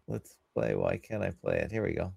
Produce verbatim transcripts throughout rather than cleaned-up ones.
Let's play. Why can't I play it? Here we go.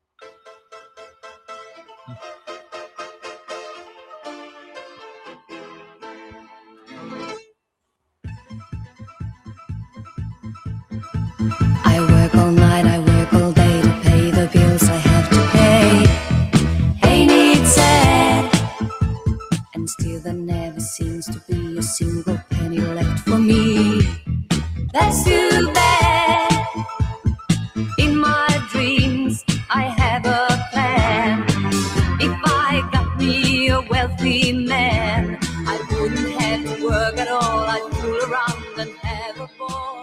I work all night, I work all day to pay the bills I have to pay. Ain't it sad? And still there never seems to be a single penny left for me. That's too bad. In my dreams I have a plan. If I got me a wealthy man, I wouldn't have to work at all. I'd fool around and have a ball.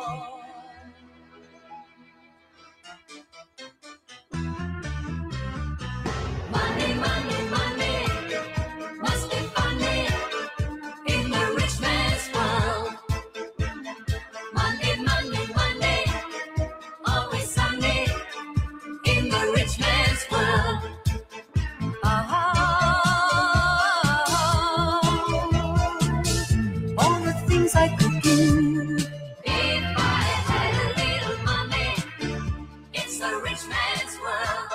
Money, money, money, must be funny in the rich man's world. Money, money, money, always sunny in the rich man's world. Oh, all the things I could do if I had a little money. It's the rich man's world.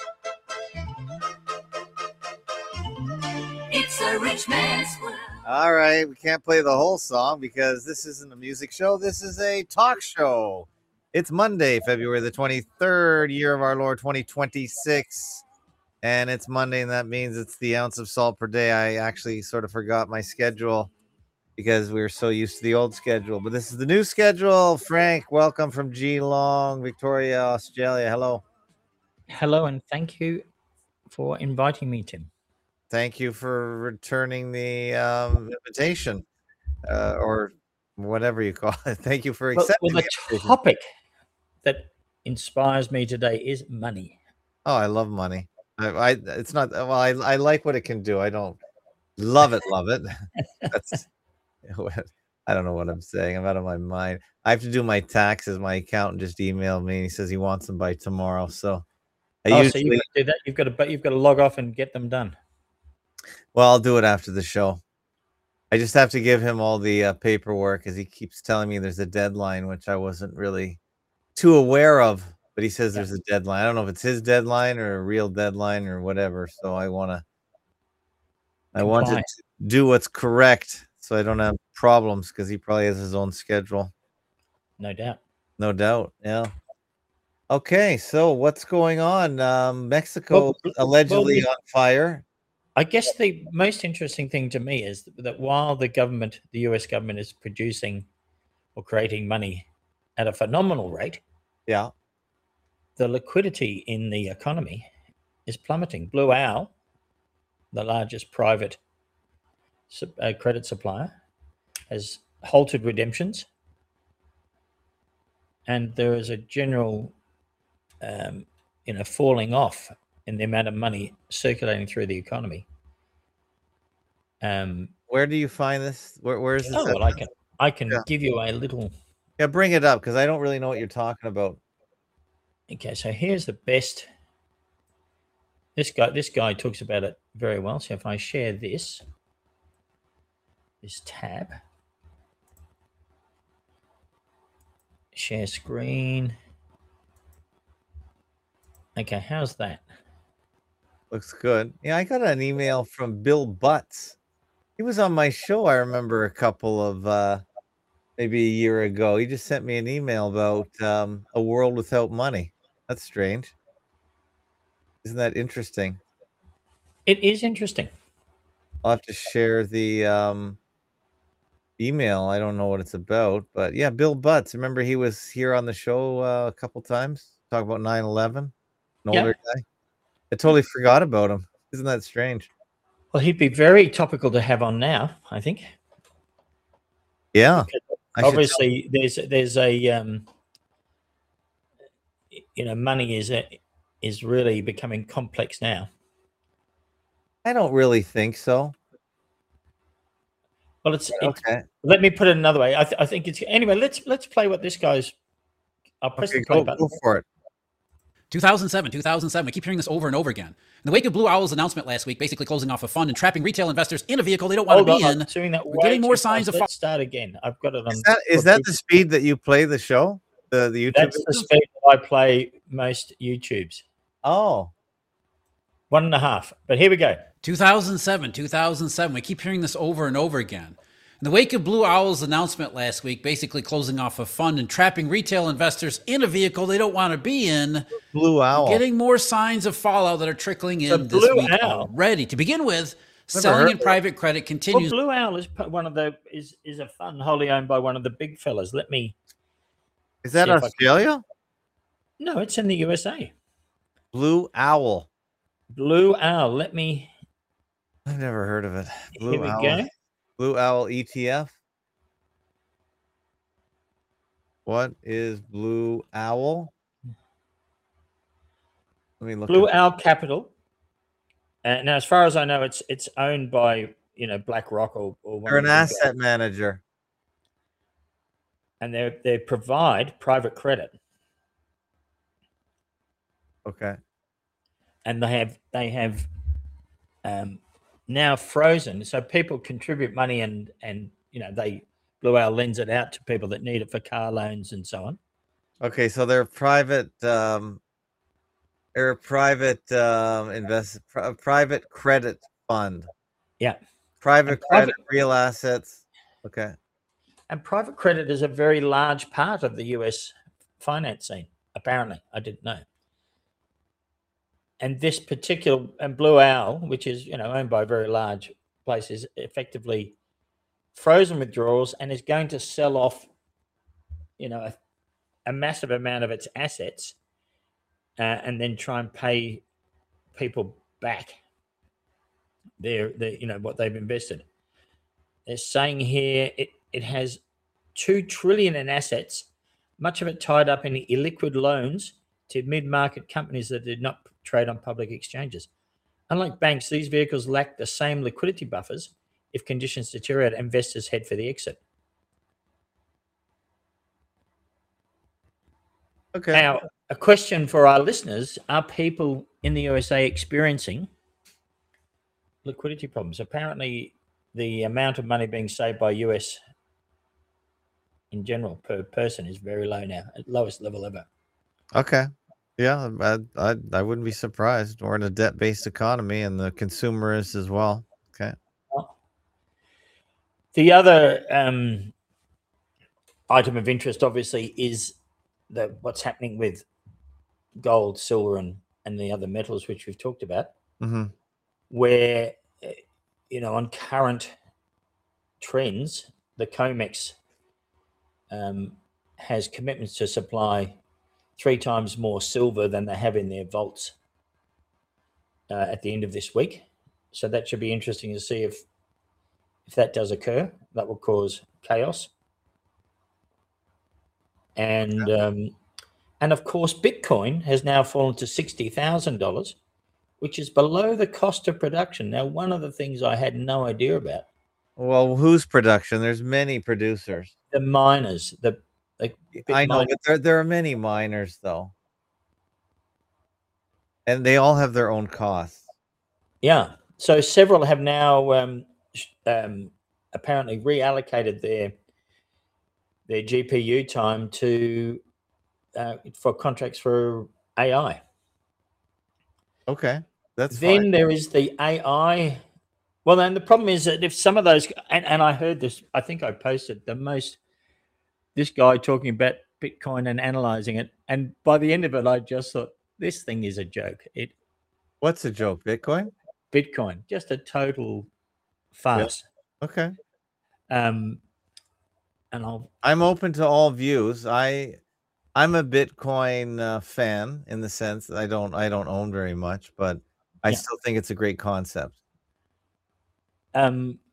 It's a rich man's world. All right, we can't play the whole song because this isn't a music show. This is a talk show. It's Monday, February the twenty-third, year of our Lord twenty twenty-six. And it's Monday, and that means it's the ounce of salt per day. I actually sort of forgot my schedule because we were so used to the old schedule. But this is the new schedule. Frank, welcome from Geelong, Victoria, Australia. Hello. Hello, and thank you for inviting me, Tim. Thank you for returning the um, invitation, uh, or whatever you call it. Thank you for Well, accepting well, the invitation. topic that inspires me today is money. Oh, I love money. I, I it's not well. I I like what it can do. I don't love it. Love it. That's I don't know what I'm saying. I'm out of my mind. I have to do my taxes. My accountant just emailed me. And he says he wants them by tomorrow. So I Oh, so usually, you've got to do that. You've got to, but you've got to log off and get them done. well, I'll do it after the show. I just have to give him all the uh, paperwork because he keeps telling me there's a deadline, which I wasn't really too aware of. But he says there's a deadline. I don't know if it's his deadline or a real deadline or whatever. So I want to, I want to do what's correct so I don't have problems because he probably has his own schedule. No doubt. No doubt. Yeah. Okay. So what's going on? Um, Mexico Well, allegedly well, on fire. I guess the most interesting thing to me is that while the government, the U S government, is producing or creating money at a phenomenal rate, yeah, the liquidity in the economy is plummeting. Blue Owl, the largest private uh, credit supplier, has halted redemptions, and there is a general, um, you know, falling off in the amount of money circulating through the economy. Um, where do you find this? Where, where is this? Oh, well, I can I can yeah. give you a little. Yeah, bring it up because I don't really know what you're talking about. Okay, so here's the best. This guy, this guy talks about it very well. So if I share this, this tab, share screen. Okay, how's that? Looks good. Yeah, I got an email from Bill Butts. He was on my show, I remember, a couple of uh, maybe a year ago. He just sent me an email about um, a world without money. That's strange. Isn't that interesting? It is interesting. I'll have to share the um, email. I don't know what it's about, but yeah, Bill Butts. Remember he was here on the show uh, a couple times, talk about nine eleven, an Yeah. older guy. I totally forgot about him. Isn't that strange? Well, he'd be very topical to have on now, I think. Yeah. Obviously, there's there's a um, you know, money is a, is really becoming complex now. I don't really think so. Well, it's, it's okay. Let me put it another way. I, th- I think it's anyway. Let's let's play what this guy's. I'll press okay, the play go, button. Go for it. two thousand seven, two thousand seven. We keep hearing this over and over again. In the wake of Blue Owl's announcement last week, basically closing off a fund and trapping retail investors in a vehicle they don't want Hold to be on, in, doing that we're getting more signs of. Let's start again. I've got it on. Is that, is that the speed that you play the show? The the YouTube. That's the speed that I play most YouTubes. Oh, One and a half. But here we go. two thousand seven, two thousand seven. We keep hearing this over and over again. In the wake of Blue Owl's announcement last week, basically closing off a fund and trapping retail investors in a vehicle they don't want to be in, Blue Owl. getting more signs of fallout that are trickling in The this Blue week Owl. already. To begin with, Never selling heard in of it. private credit Well, continues. Blue Owl is p- one of the is is a fund wholly owned by one of the big fellas. Let me. Is that See if I can- Australia? No, it's in the U S A. Blue Owl. Blue Owl. Let me. I've never heard of it. Blue Here we Owl. go. Blue Owl E T F. What is Blue Owl? Let me look. Blue at- Owl Capital. Uh, now, as far as I know, it's it's owned by you know BlackRock or, or one They're of an the big asset guys. manager. And they they provide private credit, Okay. and they have they have um, now frozen. So people contribute money, and and you know they Blue Owl lends it out to people that need it for car loans and so on. Okay, so they're private. Um, they're a private um, invest, pri- private credit fund. Yeah. Private And credit, private- real assets. Okay. And private credit is a very large part of the U S finance scene. Apparently, I didn't know. And this particular and Blue Owl, which is you know owned by very large places, effectively frozen withdrawals and is going to sell off, you know, a, a massive amount of its assets, uh, and then try and pay people back their, their you know what they've invested. They're saying here it, it has two trillion in assets, much of it tied up in illiquid loans to mid-market companies that did not trade on public exchanges. Unlike banks, these vehicles lack the same liquidity buffers. If conditions deteriorate, investors head for the exit. Okay. Now, a question for our listeners: are people in the U S A experiencing liquidity problems? Apparently, the amount of money being saved by U S in general per person is very low now, at lowest level ever. Okay. Yeah, I, I I wouldn't be surprised. We're in a debt-based economy, and the consumer is as well. Okay. The other um, item of interest, obviously, is the what's happening with gold, silver, and and the other metals which we've talked about, Mm-hmm. where uh, you know on current trends, the COMEX um, has commitments to supply three times more silver than they have in their vaults uh, at the end of this week. So that should be interesting to see if if that does occur. That will cause chaos. And um, and of course, Bitcoin has now fallen to sixty thousand dollars, which is below the cost of production. Now, one of the things I had no idea about, Well, whose production? There's many producers. the miners, the like I know, Bitmine- but there there are many miners though, and they all have their own costs. Yeah. So several have now um, sh- um, apparently reallocated their their G P U time to uh, for contracts for A I. Okay, that's Then fine. there is the A I. Well, then the problem is that if some of those, and, and I heard this, I think I posted the most, this guy talking about Bitcoin and analyzing it. And by the end of it, I just thought, this thing is a joke. It What's a joke? Bitcoin? Bitcoin, just a total farce. Okay. Um, and I'll, I'm open to all views. I I'm a Bitcoin uh, fan in the sense that I don't I don't own very much, but I Yeah. still think it's a great concept. um,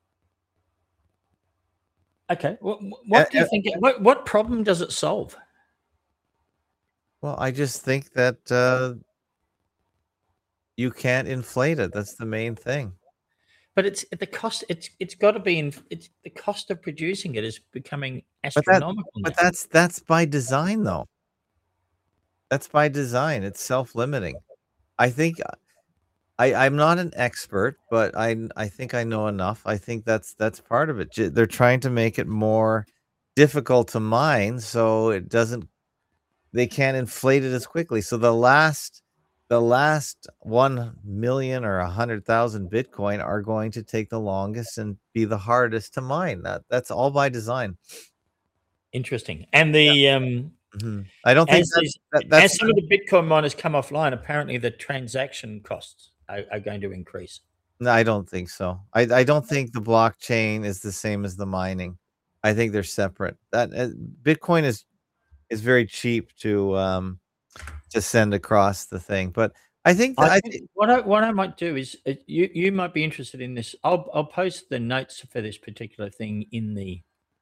okay. What, what Uh, do you uh, think? It, what, what problem does it solve? Well, I just think that uh, you can't inflate it. That's the main thing. But it's the cost. It's it's got to be in. It's the cost of producing it is becoming that- astronomical. But now. that's that's by design, though. That's by design. It's self-limiting. I think I I'm not an expert, but I I think I know enough. I think that's that's part of it. J- They're trying to make it more difficult to mine, so it doesn't they can't inflate it as quickly. So the last the last one million or a hundred thousand Bitcoin are going to take the longest and be the hardest to mine. That that's all by design. Interesting. And the um, hmm I don't think as that, these, that that's as some of the Bitcoin miners come offline, apparently the transaction costs are, are going to increase. no, I don't think so. I I don't think the blockchain is the same as the mining. I think they're separate. That uh, Bitcoin is is very cheap to um to send across the thing, but I think that I I think think what I what I might do is uh, you you might be interested in this. I'll I'll post the notes for this particular thing in the.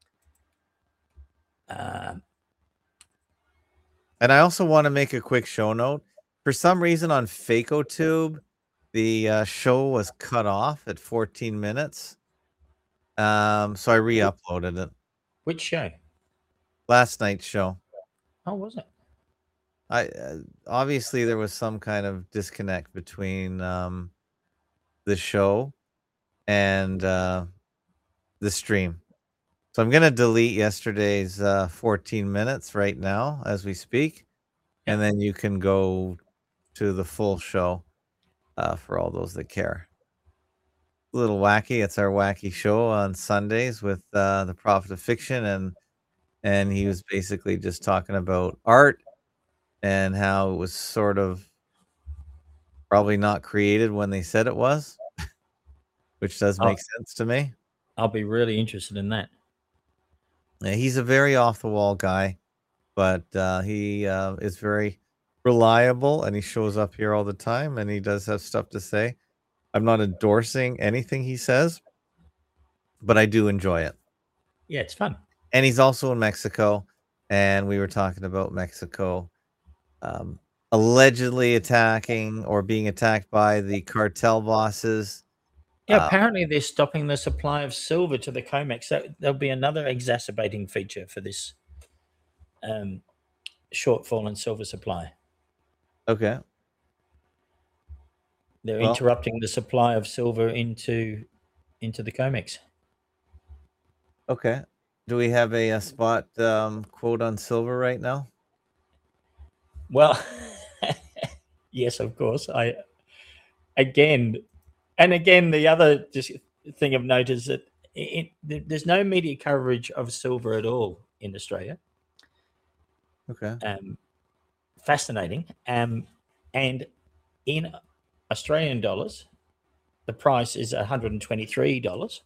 Uh, and I also want to make a quick show note. For some reason on FakeoTube, the uh, show was cut off at fourteen minutes. Um, so I re-uploaded it. which show? Last night's show. Oh, was it? I uh, obviously there was some kind of disconnect between um, the show and uh, the stream. So I'm going to delete yesterday's uh, fourteen minutes right now as we speak. And then you can go to the full show uh, for all those that care. A little wacky. It's our wacky show on Sundays with uh, the Prophet of Fiction. And, and he was basically just talking about art and how it was sort of probably not created when they said it was, which does make Oh. sense to me. I'll be really interested in that. Yeah, he's a very off the wall guy, but uh, he uh, is very reliable and he shows up here all the time and he does have stuff to say. I'm not endorsing anything he says, but I do enjoy it. Yeah, it's fun. And he's also in Mexico, and we were talking about Mexico um, allegedly attacking or being attacked by the cartel bosses. Yeah, Uh, apparently they're stopping the supply of silver to the COMEX. So there'll be another exacerbating feature for this um, shortfall in silver supply. Okay. They're Well- interrupting the supply of silver into into the COMEX. Okay. Do we have a, a spot um, quote on silver right now? Well, yes, of course. I again, and again, the other just thing of note is that it, it, there's no media coverage of silver at all in Australia. Okay. Um, fascinating. Um, and in Australian dollars, the price is one hundred twenty-three dollars.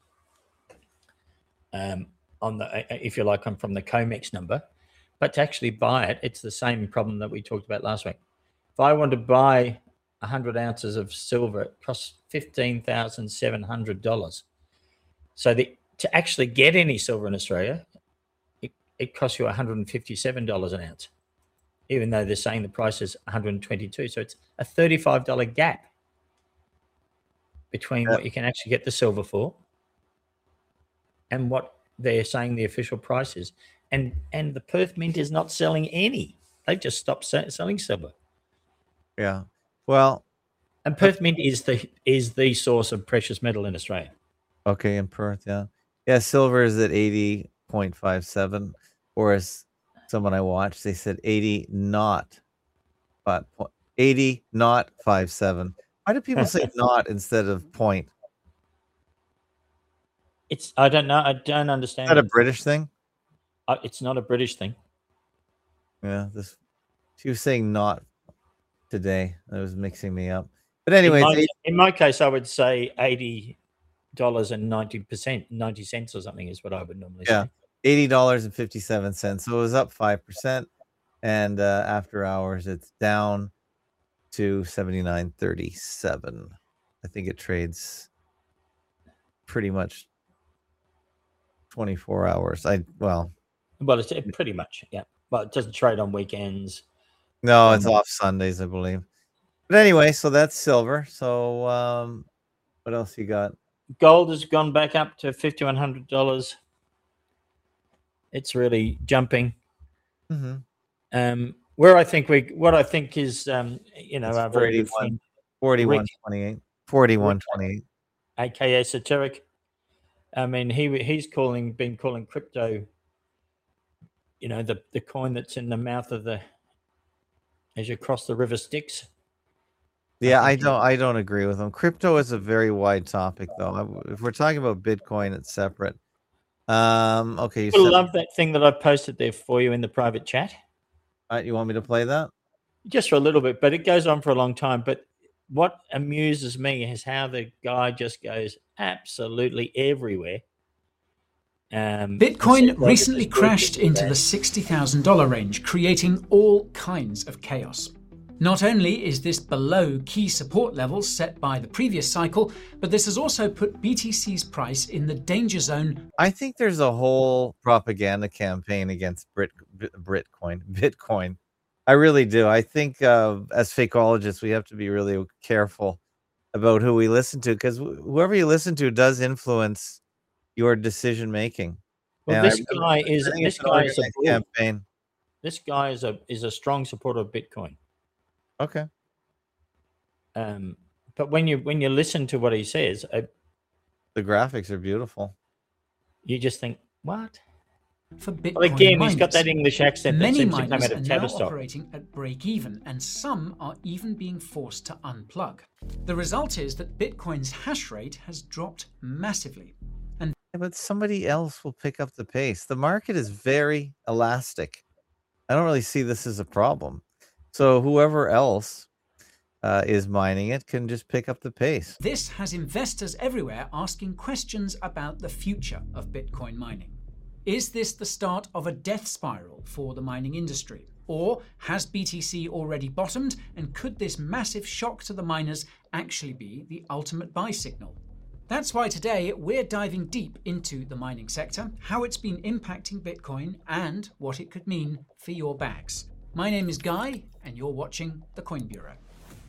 Um, on the, if you like, I'm from the COMEX number, but to actually buy it, it's the same problem that we talked about last week. If I want to buy one hundred ounces of silver, it costs fifteen thousand seven hundred dollars. So the, to actually get any silver in Australia, it, it costs you one hundred fifty-seven dollars an ounce, even though they're saying the price is one hundred twenty-two. So it's a thirty-five dollars gap between Yeah. what you can actually get the silver for and what they're saying the official price is. And and the Perth Mint is not selling any. They've just stopped se- selling silver. Yeah. Well, And Perth Mint is the is the source of precious metal in Australia. okay, in Perth, yeah. Yeah, silver is at eighty point five seven, or as someone I watched, they said eighty not, but po- eighty not five seven. Why do people say not instead of point? It's I don't know. I don't Is understand. that a it. British thing? Uh, It's not a British thing. Yeah, this she was saying not today. That was mixing me up. But anyway, in, it's my, eight- in my case, I would say eighty dollars and ninety percent, ninety cents or something is what I would normally Yeah. say. eighty dollars and fifty-seven cents. So it was up five percent. And uh, after hours, it's down to seventy-nine thirty-seven. I think it trades pretty much twenty-four hours. I well, Well, it's it pretty much, yeah. Well, it doesn't trade on weekends. no, it's Um, off Sundays, I believe. But anyway, so that's silver. So um, what else you got? Gold has gone back up to fifty-one hundred dollars. It's really jumping. Mm-hmm. Um, where I think we, what I think is, um, you know, It's our very good forty-one. friend, forty-one twenty-eight. forty-one twenty-eight. aka Esoteric. I mean, he he's calling, been calling crypto, you know, the the coin that's in the mouth of the as you cross the river Styx. Yeah, I think you- don't. I don't agree with them. Crypto is a very wide topic, though. If we're talking about Bitcoin, it's separate. Um. Okay. You People said, love that thing that I posted there for you in the private chat. uh, you want me to play that? Just for a little bit, but it goes on for a long time. But what amuses me is how the guy just goes absolutely everywhere. Um, Bitcoin and so- recently crashed into the sixty thousand dollars range, creating all kinds of chaos. Not only is this below key support levels set by the previous cycle, but this has also put B T C's price in the danger zone. I think there's a whole propaganda campaign against Brit, Bitcoin. Bitcoin. I really do. I think uh, as fakeologists, we have to be really careful about who we listen to, because whoever you listen to does influence your decision making. Well, And I this really- guy is I think this it's an guy is a organized bull. campaign. This guy is a is a strong supporter of Bitcoin. Okay. Um, but when you when you listen to what he says, uh, The graphics are beautiful. you just think, what? For Bitcoin Well, again, miners. he's got that English accent that Many seems to come miners out are of now Tavistock. operating at break-even, and some are even being forced to unplug. The result is that Bitcoin's hash rate has dropped massively. Yeah, but somebody else will pick up the pace. The market is very elastic. I don't really see this as a problem. So whoever else uh, is mining it can just pick up the pace. This has investors everywhere asking questions about the future of Bitcoin mining. Is this the start of a death spiral for the mining industry? Or has B T C already bottomed, and could this massive shock to the miners actually be the ultimate buy signal? That's why today we're diving deep into the mining sector, how it's been impacting Bitcoin, and what it could mean for your bags. My name is Guy, and you're watching the Coin Bureau.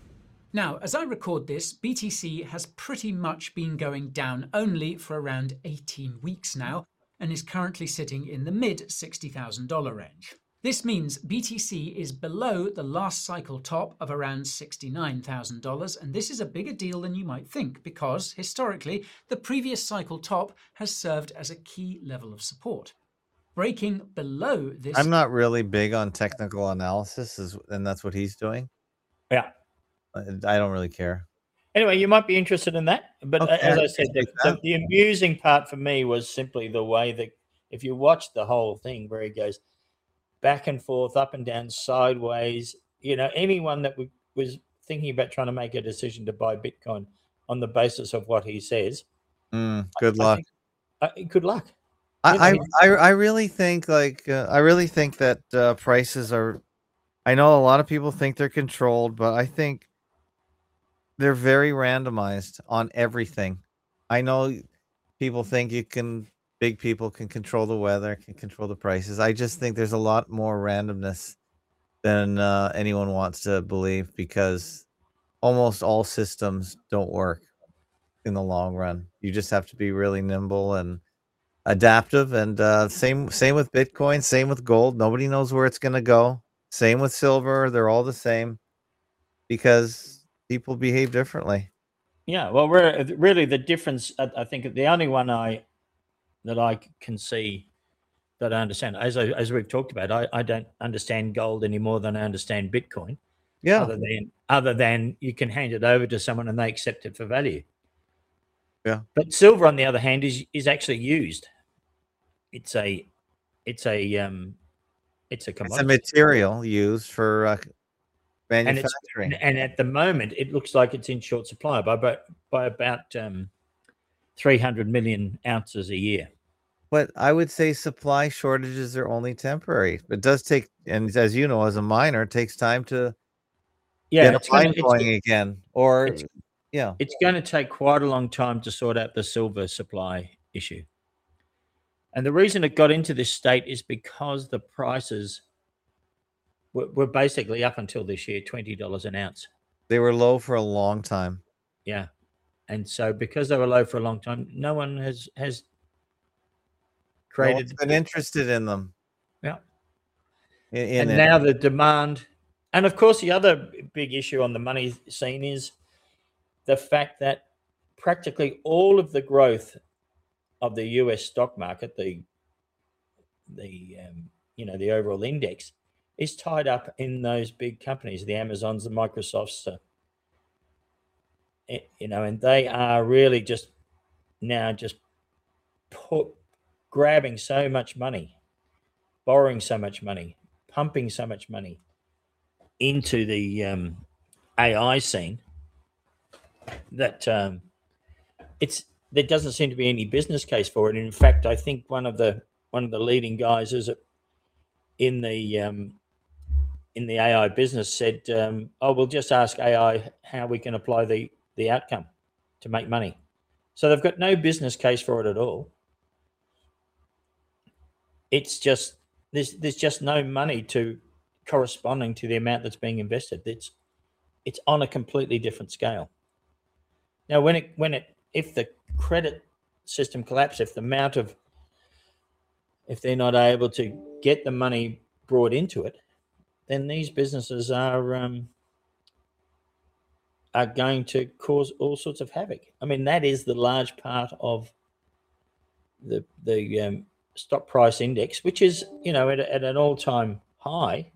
Now, as I record this, B T C has pretty much been going down only for around eighteen weeks now, and is currently sitting in the mid sixty thousand dollars range. This means B T C is below the last cycle top of around sixty-nine thousand dollars, and this is a bigger deal than you might think because, historically, the previous cycle top has served as a key level of support. Breaking below this... I'm not really big on technical analysis, is, and that's what he's doing. Yeah. I I don't really care. Anyway, you might be interested in that. But Okay, as I I said, the, appreciate the, that. the amusing part for me was simply the way that if you watch the whole thing where he goes back and forth, up and down, sideways, you know, anyone that w- was thinking about trying to make a decision to buy Bitcoin on the basis of what he says, Mm, good I luck. think, uh, good luck. I, you know, I, he's- I, I really think like uh, I really think that uh, prices are. I know a lot of people think they're controlled, but I think they're very randomized on everything. I know people think you can, big people can control the weather, can control the prices. I just think there's a lot more randomness than uh, anyone wants to believe, because almost all systems don't work in the long run. You just have to be really nimble and adaptive. And uh, same same with Bitcoin, same with gold. Nobody knows where it's going to go. Same with silver. They're all the same because people behave differently. Yeah, well, we're, really the difference, I, I think the only one I that I can see that I understand, as I, as we've talked about, I, I don't understand gold any more than I understand Bitcoin. Yeah. Other than other than you can hand it over to someone and they accept it for value. Yeah. But silver, on the other hand, is is actually used. It's a it's a um it's a It's a commodity. material used for uh, and it's manufacturing. and, and at the moment it looks like it's in short supply by about by about um, three hundred million ounces a year. But I would say supply shortages are only temporary. It does take, and as you know, as a miner, it takes time to Yeah, get it's a mine gonna, going it's, again. Or, it's- yeah. it's going to take quite a long time to sort out the silver supply issue. And the reason it got into this state is because the prices were, were basically up until this year twenty dollars an ounce. They were low for a long time. Yeah. And so because they were low for a long time, no one has has No one's created been interested in them. Yeah. In, in and it. now the demand, and of course the other big issue on the money scene is the fact that practically all of the growth of the U S stock market, the the um, you know the overall index, is tied up in those big companies, the Amazons, the Microsofts, uh, you know, and they are really just now just put, grabbing so much money, borrowing so much money, pumping so much money into the um, A I scene that um, it's there doesn't seem to be any business case for it. And in fact, I think one of the one of the leading guys is in the um, in the A I business said, um, "Oh, we'll just ask A I how we can apply the the outcome to make money." So they've got no business case for it at all. It's just there's there's just no money to corresponding to the amount that's being invested. It's it's on a completely different scale. Now, when it when it if the credit system collapses, if the amount of if they're not able to get the money brought into it, then these businesses are um, are going to cause all sorts of havoc. I mean, that is the large part of the the um, stock price index, which is, you know, at, at an all-time high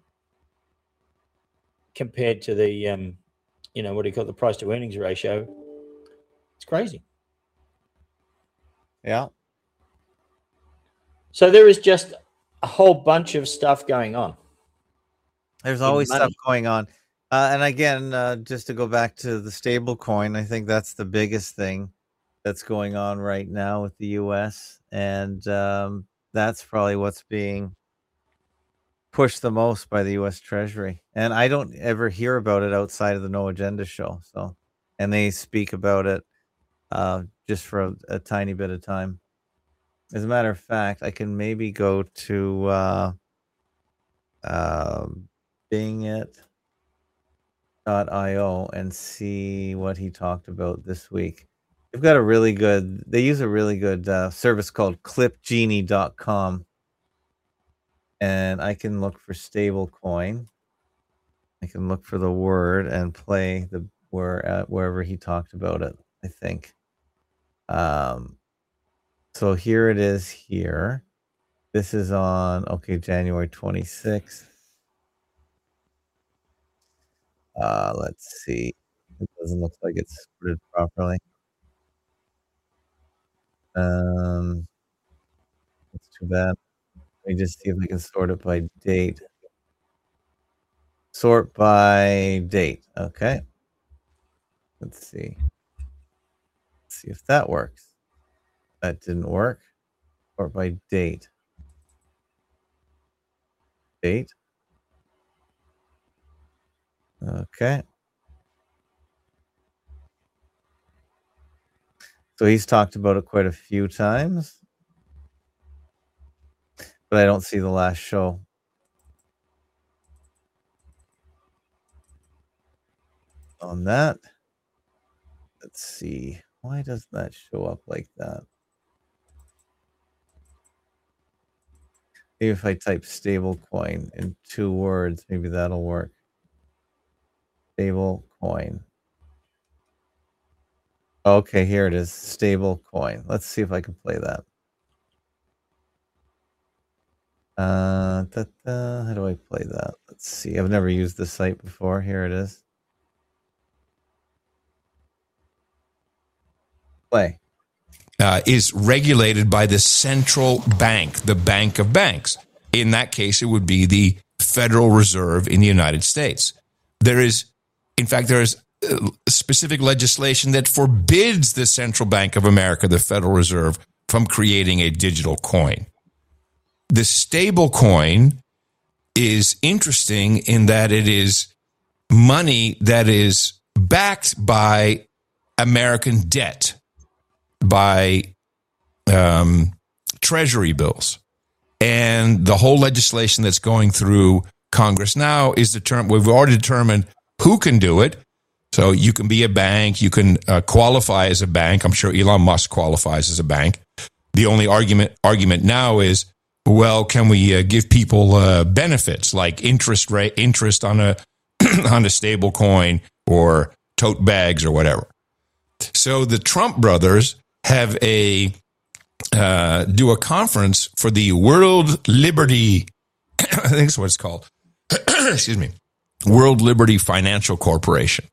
compared to the, um, you know, what do you call it, the price to earnings ratio. It's crazy. Yeah. So there is just a whole bunch of stuff going on. There's always money. stuff going on. Uh, and again, uh, just to go back to the stable coin, I think that's the biggest thing that's going on right now with the U S. And um, that's probably what's being pushed the most by the U S Treasury. And I don't ever hear about it outside of the No Agenda show. So, and they speak about it uh, just for a, a tiny bit of time. As a matter of fact, I can maybe go to uh, uh, Bing It dot io and see what he talked about this week. They've got a really good, they use a really good uh, service called clip genie dot com. And I can look for stable coin. I can look for the word and play the where uh, wherever he talked about it, I think. Um, so here it is here. This is on, okay, January twenty-sixth. Uh, let's see. It doesn't look like it's sorted properly. Um, that's too bad. Let me just see if I can sort it by date. Sort by date. Okay. Let's see. Let's see if that works. That didn't work. Sort by date. Date. Okay. So he's talked about it quite a few times, but I don't see the last show. On that. Let's see. Why does that show up like that? Maybe if I type stable coin in two words, maybe that'll work. Stable coin. Okay, here it is. Stable coin. Let's see if I can play that. Uh, da, da, how do I play that? Let's see. I've never used this site before. Here it is. Play. Uh, is regulated by the central bank, the Bank of Banks. In that case, it would be the Federal Reserve in the United States. There is, in fact, there is specific legislation that forbids the Central Bank of America, the Federal Reserve, from creating a digital coin. The stable coin is interesting in that it is money that is backed by American debt, by um, treasury bills. And the whole legislation that's going through Congress now is determined. We've already determined who can do it. So you can be a bank. You can uh, qualify as a bank. I'm sure Elon Musk qualifies as a bank. The only argument argument now is, well, can we uh, give people uh, benefits like interest rate, interest on a on a stable coin or tote bags or whatever? So the Trump brothers have a uh, do a conference for the World Liberty, I think that's what it's called, excuse me, World Liberty Financial Corporation.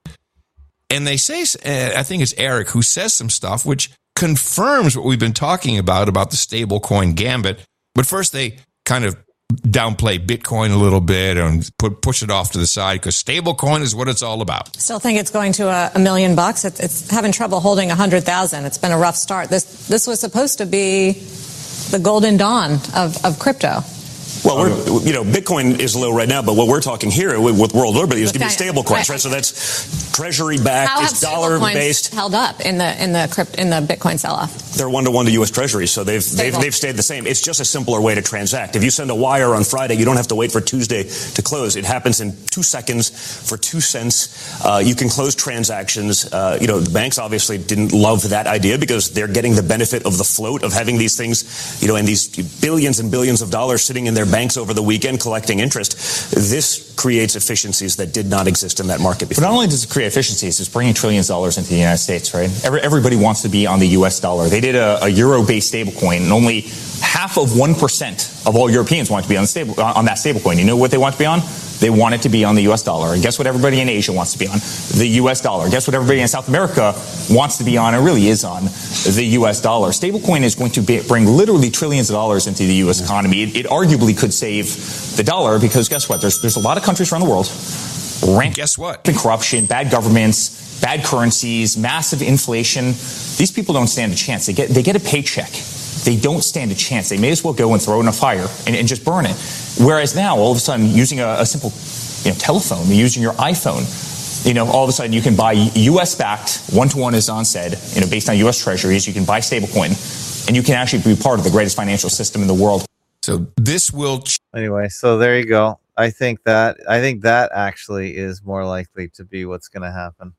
And they say, uh, I think it's Eric who says some stuff which confirms what we've been talking about, about the stablecoin gambit. But first they kind of downplay Bitcoin a little bit and put push it off to the side because stablecoin is what it's all about. Still think it's going to a, a million bucks. It's, it's having trouble holding a hundred thousand. It's been a rough start. This this was supposed to be the golden dawn of, of crypto. Well, we're, you know, Bitcoin is low right now, but what we're talking here with, with World Liberty is going to be stable coins, right? So that's treasury backed, it's dollar based. Held up in the in the crypt in the Bitcoin sell off. They're one to one to U S Treasuries, so they've they've they've stayed the same. It's just a simpler way to transact. If you send a wire on Friday, you don't have to wait for Tuesday to close. It happens in two seconds for two cents. Uh, you can close transactions. Uh, you know, the banks obviously didn't love that idea because they're getting the benefit of the float of having these things, you know, and these billions and billions of dollars sitting in their banks over the weekend collecting interest. This creates efficiencies that did not exist in that market before. But not only does it create efficiencies, it's bringing trillions of dollars into the United States, right? Every, everybody wants to be on the U S dollar. They did a, a euro-based stablecoin, and only half of one percent of all Europeans want to be on, the stable, on that stablecoin. You know what they want to be on? They want it to be on the U S dollar. And guess what everybody in Asia wants to be on? The U S dollar. Guess what everybody in South America wants to be on and really is on? The U S dollar. Stablecoin is going to be, bring literally trillions of dollars into the U S economy. It, it arguably could save the dollar because guess what? There's, there's a lot of countries around the world. Rampant guess what? Corruption, bad governments, bad currencies, massive inflation. These people don't stand a chance. They get, they get a paycheck. They don't stand a chance. They may as well go and throw it in a fire and, and just burn it. Whereas now, all of a sudden, using a, a simple, you know, telephone, using your iPhone, you know, all of a sudden you can buy U S-backed, one-to-one, as Don said, you know, based on U S Treasuries. You can buy stablecoin, and you can actually be part of the greatest financial system in the world. So this will ch- anyway. So there you go. I think that I think that actually is more likely to be what's going to happen,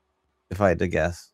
if I had to guess.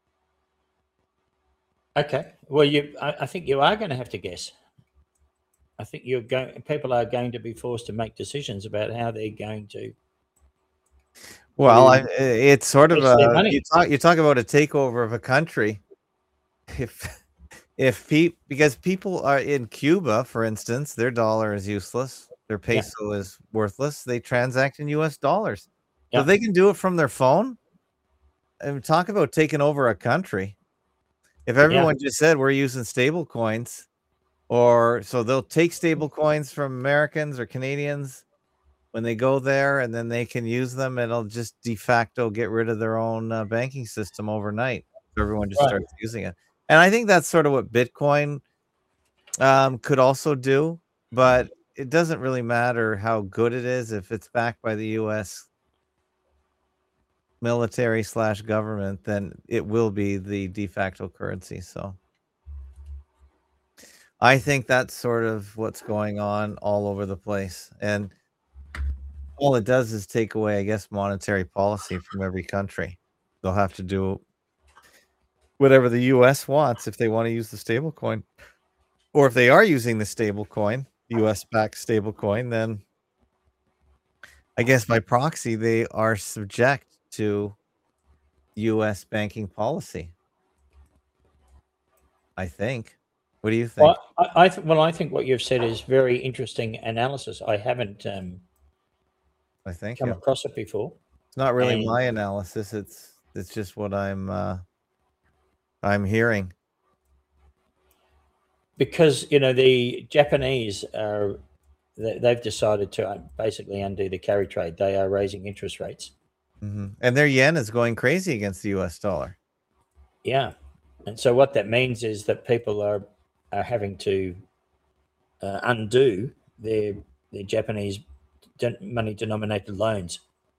Okay. Well, you, I, I think you are going to have to guess. I think you're going. People are going to be forced to make decisions about how they're going to. Well, I, it's sort of a you talk. You talk about a takeover of a country. If if pe- because people are in Cuba, for instance, their dollar is useless. Their peso yeah. is worthless. They transact in U S dollars, yeah. so they can do it from their phone. And talk about taking over a country. If everyone yeah. just said we're using stable coins, or so they'll take stable coins from Americans or Canadians when they go there, and then they can use them. It'll just de facto get rid of their own uh, banking system overnight. So everyone just right. starts using it. And I think that's sort of what Bitcoin um, could also do, but it doesn't really matter how good it is if it's backed by the U S military slash government, then it will be the de facto currency. So I think that's sort of what's going on all over the place. And all it does is take away, I guess, monetary policy from every country. They'll have to do whatever the U S wants if they want to use the stable coin. Or if they are using the stable coin, U S-backed stable coin, then I guess by proxy, they are subject to U S banking policy. I think. What do you think? Well, I, I th- well, I think what you've said is very interesting analysis. I haven't um, I think come yeah. across it before. It's not really and, my analysis. It's it's just what I'm uh, I'm hearing. Because you know the Japanese are they, they've decided to basically undo the carry trade. They are raising interest rates. Mm-hmm. And their yen is going crazy against the U S dollar. Yeah. And so what that means is that people are are having to uh, undo their their Japanese de- money denominated loans.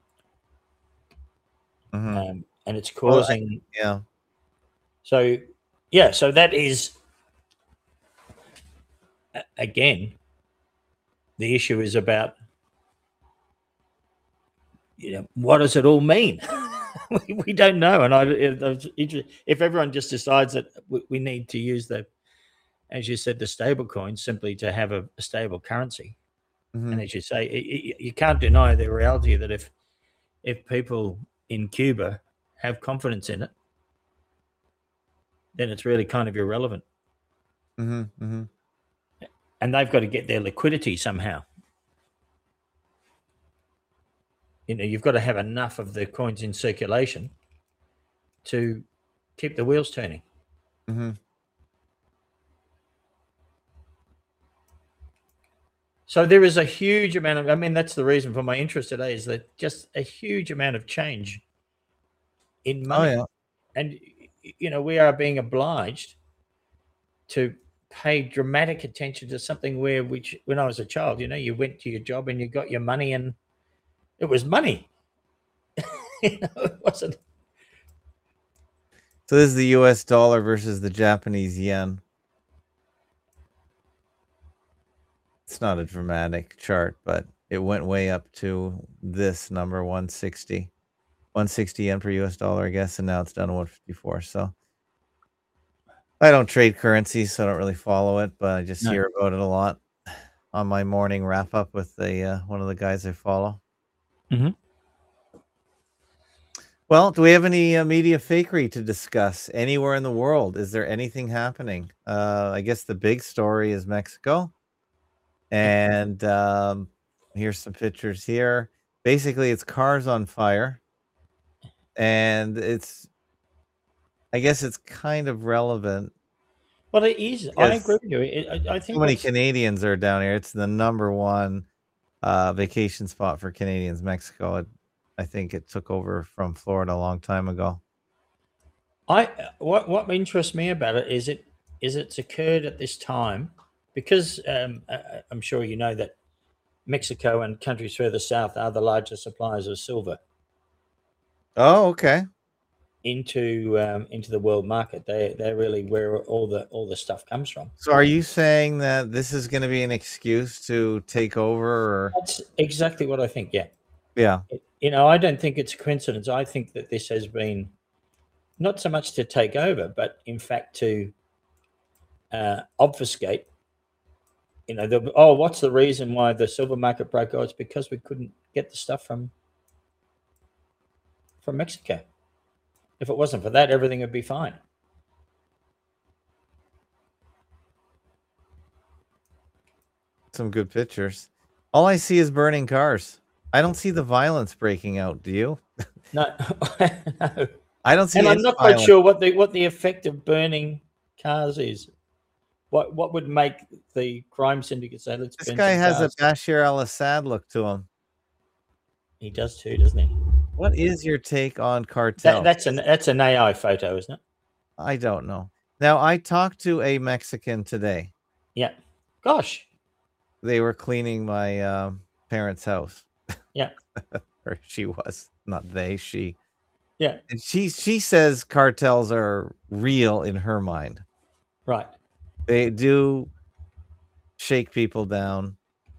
Mm-hmm. Um, and it's causing... Well, I, yeah. So, yeah, so that is, again, the issue is about, you know, what does it all mean? we, we don't know. And I, if everyone just decides that we need to use the, as you said, the stable coin simply to have a, a stable currency. Mm-hmm. And as you say, it, you can't deny the reality that if if people in Cuba have confidence in it, then it's really kind of irrelevant. Mm-hmm. Mm-hmm. And they've got to get their liquidity somehow. You know, you've got to have enough of the coins in circulation to keep the wheels turning. Mm-hmm. So there is a huge amount of, I mean, that's the reason for my interest today, is that just a huge amount of change in money. Oh, yeah. And, you know, we are being obliged to pay dramatic attention to something where, which when I was a child, you know, you went to your job and you got your money and it was money. You know, it wasn't. So this is the U S dollar versus the Japanese yen. It's not a dramatic chart, but it went way up to this number, one sixty. one sixty yen per U S dollar, I guess, and now it's down to one fifty-four. So I don't trade currencies, so I don't really follow it, but I just No. hear about it a lot on my morning wrap up with the uh, one of the guys I follow. Mm-hmm. Well, do we have any uh, media fakery to discuss anywhere in the world? Is there anything happening? Uh, I guess the big story is Mexico. And um, here's some pictures here. Basically, it's cars on fire. And it's, I guess it's kind of relevant. Well, it is. I Yes. agree with you. It, I, I think So many what's- Canadians are down here. It's the number one uh, vacation spot for Canadians, Mexico. It, I think it took over from Florida a long time ago. I what what interests me about it is it is it's occurred at this time because um, I, I'm sure you know that Mexico and countries further south are the largest suppliers of silver Oh, okay. into um, into the world market. They they're really where all the all the stuff comes from. So are you saying that this is going to be an excuse to take over? Or That's exactly what I think. Yeah, yeah. you know, I don't think it's a coincidence. I think that this has been not so much to take over, but in fact to uh, obfuscate. You know, the, oh, what's the reason why the silver market broke? Oh, it's because we couldn't get the stuff from from Mexico. If it wasn't for that, everything would be fine. Some good pictures. All I see is burning cars. I don't see the violence breaking out. Do you? No, no. I don't see. And I'm any not quite violence. sure what the what the effect of burning cars is. What what would make the crime syndicate say, let's This burn guy some has cars? a Bashar al-Assad look to him. He does too, doesn't he? What is your take on cartel? That, that's an that's an A I photo, isn't it? I don't know. Now, I talked to a Mexican today. Yeah. Gosh. They were cleaning my um, parents' house. Yeah. Or she was, not they, she. Yeah. And she she says cartels are real in her mind. Right. They do shake people down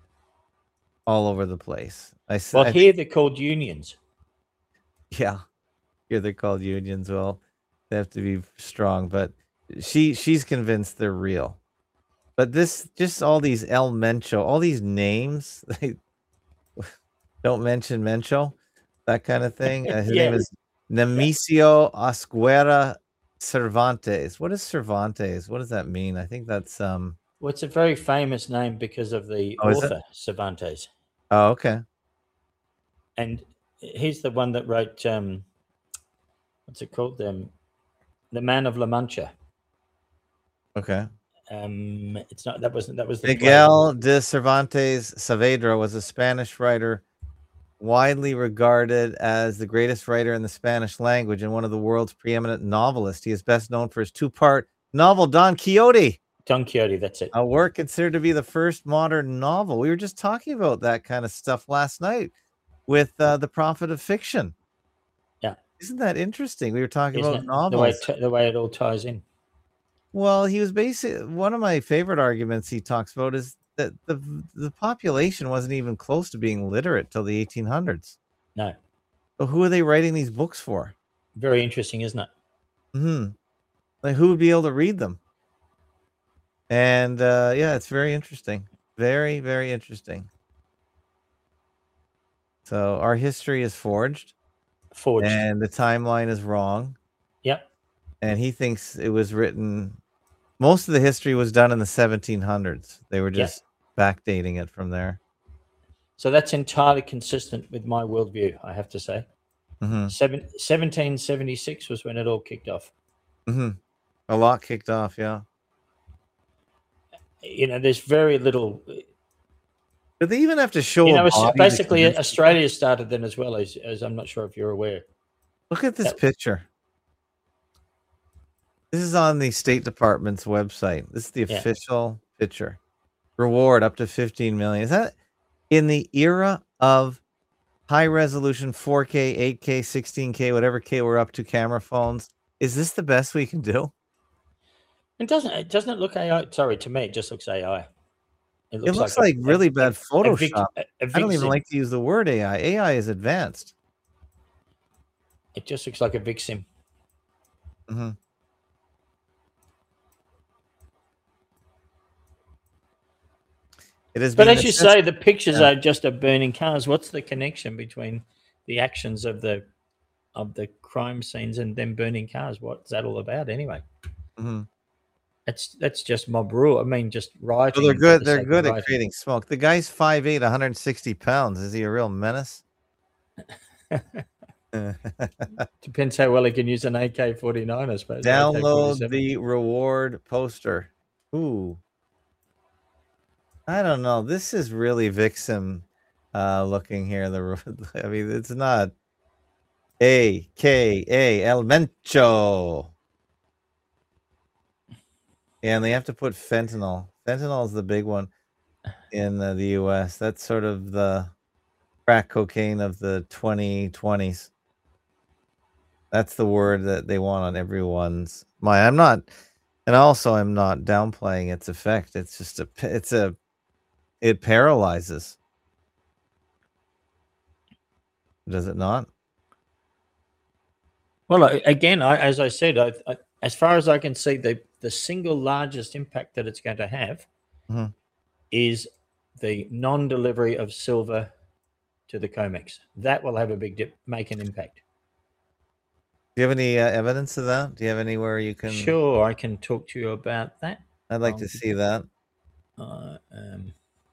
all over the place. I said, Well, here they're called unions. yeah, here they're called unions. Well, they have to be strong, but she she's convinced they're real. But this, just all these El Mencho, all these names, they don't mention Mencho, that kind of thing. Uh, his Yeah. name is Nemesio Osguera Cervantes. What is Cervantes? What does that mean? I think that's um. Well, it's a very famous name because of the Oh, is it? author Cervantes, Oh, okay. and he's the one that wrote um, what's it called? Um, the Man of La Mancha. Okay. Um, it's not that wasn't that was the play. Miguel de Cervantes Saavedra was a Spanish writer widely regarded as the greatest writer in the Spanish language and one of the world's preeminent novelists. He is best known for his two-part novel Don Quixote, Don Quixote. That's it. a work considered to be the first modern novel. We were just talking about that kind of stuff last night with uh, The Prophet of Fiction. Yeah. Isn't that interesting? We were talking Isn't about it? The way novels. it, the way it all ties in. Well, he was basically, one of my favorite arguments he talks about is that the the population wasn't even close to being literate till the eighteen hundreds. No, So who are they writing these books for? very interesting, isn't it? Hmm. Like who would be able to read them? And uh, yeah, it's very interesting. Very, very interesting. So our history is forged, Forged. and the timeline is wrong. Yep. And he thinks it was written. Most of the history was done in the seventeen hundreds. They were Yeah. just backdating it from there. So that's entirely consistent with my worldview, I have to say. Mm-hmm. Seven, seventeen seventy-six was when it all kicked off. Mm-hmm. A lot kicked off, yeah. You know, there's very little. Did they even have to show? You know, a it's body basically to convince Australia started then as well, as, as I'm not sure if you're aware. Look at this That- picture. This is on the State Department's website. This is the Yeah. official picture. Reward up to fifteen million. Is that in the era of high resolution four K, eight K, sixteen K, whatever K we're up to camera phones? Is this the best we can do? It doesn't. It doesn't look A I. Sorry, to me, it just looks A I. It looks a- like really a- bad a Vic- Photoshop. a- a I don't even Vixen. like to use the word A I. A I is advanced. It just looks like a Vixim. Mm-hmm. It has But been as you assessed- say, the pictures Yeah. are just of burning cars. What's the connection between the actions of the of the crime scenes and them burning cars? What's that all about, anyway? Mhm. That's that's just mob rule. I mean, just rioting. So they're for good. the They're sake of good at rioting. creating smoke. The guy's five eight, one hundred sixty pounds. Is he a real menace? Depends how well he can use an A K forty-nine, I suppose. Download A K forty-seven. the reward poster. Ooh. I don't know. This is really Vixen uh, looking here. The re- I mean, it's not A K A El Mencho. And they have to put fentanyl. Fentanyl is the big one in uh, the U S. That's sort of the crack cocaine of the twenty twenties. That's the word that they want on everyone's mind. I'm not, and also I'm not downplaying its effect. It's just a, it's a, it paralyzes. Does it not? Well, I- again, I, as I said, I, I, as far as I can see, the the single largest impact that it's going to have Mhm. is the non-delivery of silver to the COMEX. That will have a big dip, make an impact. Do you have any uh, evidence of that? Do you have anywhere you can? Sure, I can talk to you about that. I'd like to Um, see that. Uh, um,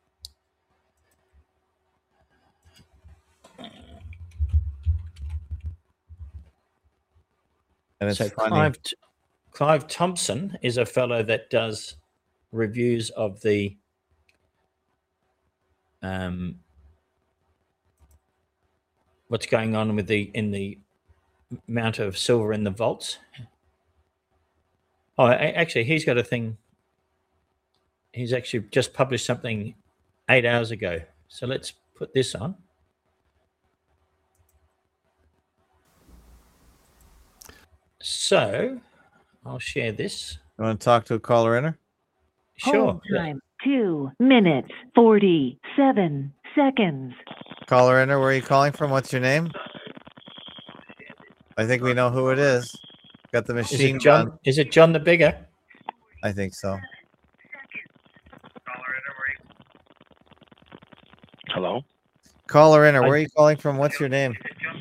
And it's so funny. Clive, Clive Thompson is a fellow that does reviews of the um, what's going on with the in the amount of silver in the vaults. Oh, a- actually, he's got a thing. He's actually just published something eight hours ago. So let's put this on. So I'll share this. You want to talk to a caller in her? Sure. Hold time two minutes forty-seven seconds. Caller in her, where are you calling from? What's your name? I think we know who it is. Got the Is machine it John? gun. Is it John the Bigger? I think so. Hello? Caller in her, where are you calling from? What's your name?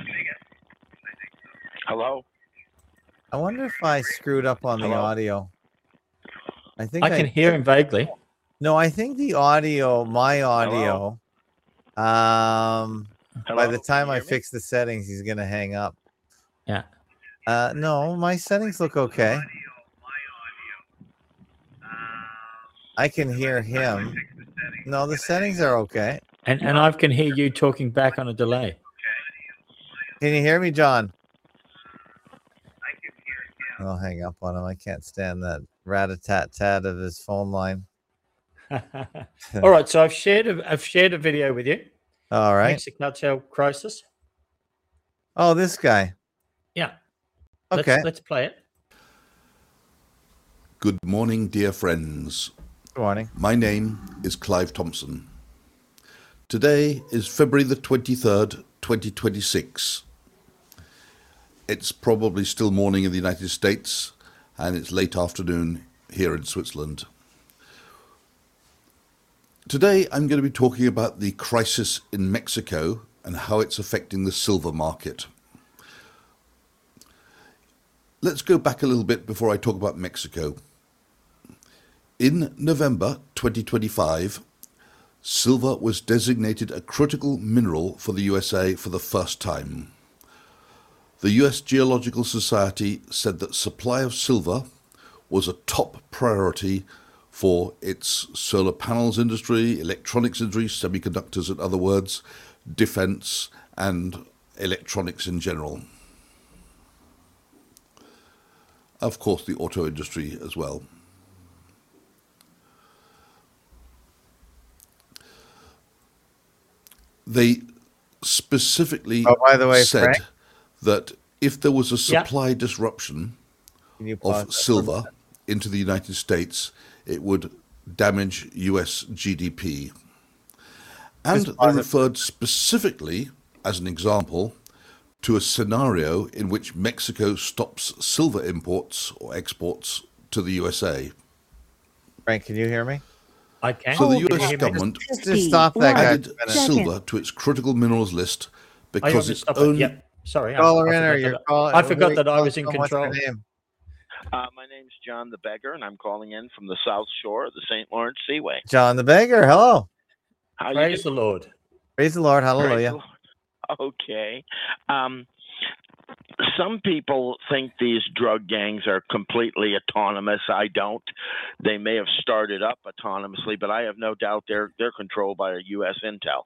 Hello? I wonder if I screwed up on the Hello? audio. I think I can hear him vaguely. No, I think the audio, my audio, um, by the time I fix the settings, he's gonna hang up. Yeah. Uh, no, my settings look okay. I can hear him. No, the settings are okay. And and I can hear you talking back on a delay. Can you hear me, John? I'll hang up on him. I can't stand that rat-a-tat-tat of his phone line. All right, so I've shared a, I've shared a video with you. All right. Mexican cartel crisis. Oh, this guy. Yeah. Okay. Let's, let's play it. Good morning, dear friends. Good morning. My name is Clive Thompson. Today is February the twenty-third, twenty twenty-six. It's probably still morning in the United States, and it's late afternoon here in Switzerland. Today, I'm going to be talking about the crisis in Mexico and how it's affecting the silver market. Let's go back a little bit before I talk about Mexico. In November twenty twenty-five, silver was designated a critical mineral for the U S A for the first time. The U S Geological Society said that supply of silver was a top priority for its solar panels industry, electronics industry, semiconductors in other words, defense, and electronics in general. Of course, the auto industry as well. They specifically oh, by the way, said Frank? that if there was a supply yeah. disruption of silver into the United States, it would damage U S G D P. And they referred specifically, as an example, to a scenario in which Mexico stops silver imports or exports to the U S A. Frank, can you hear me? I can. So the Can U you S hear me? government Just, just stop that guy. added silver to its critical minerals list Oh, you because want me to its stop it? own... Yep. Sorry. I, Caller I in, or forgot you're that, calling, I forgot that I was in what's your control. name? Uh, my name's John the Beggar, and I'm calling in from the South Shore of the Saint Lawrence Seaway. John the Beggar. Hello. How Praise you the Lord. Praise the Lord. Praise Hallelujah. the Lord. Okay. Um, some people think these drug gangs are completely autonomous. I don't. They may have started up autonomously, but I have no doubt they're they're controlled by U S intel.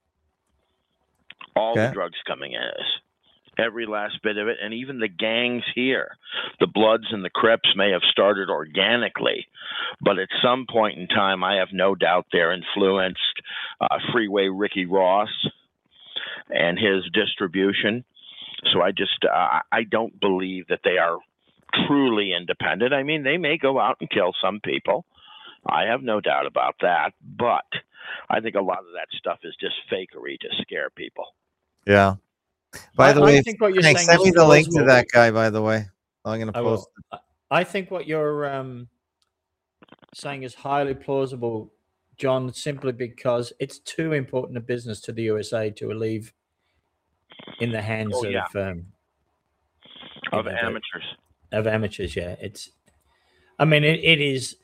All Okay. the drugs coming in us. Every last bit of it, and even the gangs here, the Bloods and the Crips may have started organically, but at some point in time, I have no doubt they're influenced. Uh, Freeway Ricky Ross and his distribution. So I just uh, I don't believe that they are truly independent. I mean, they may go out and kill some people. I have no doubt about that, but I think a lot of that stuff is just fakery to scare people. Yeah. By I- the I way, think what you're Frank, saying send is me the link to plausible. that guy, by the way. I'm going to I post will. I think what you're um, saying is highly plausible, John, simply because it's too important a business to the U S A to leave in the hands Oh, yeah. of um, you Of know, the- amateurs. of amateurs. Yeah, it's. I mean, it, it is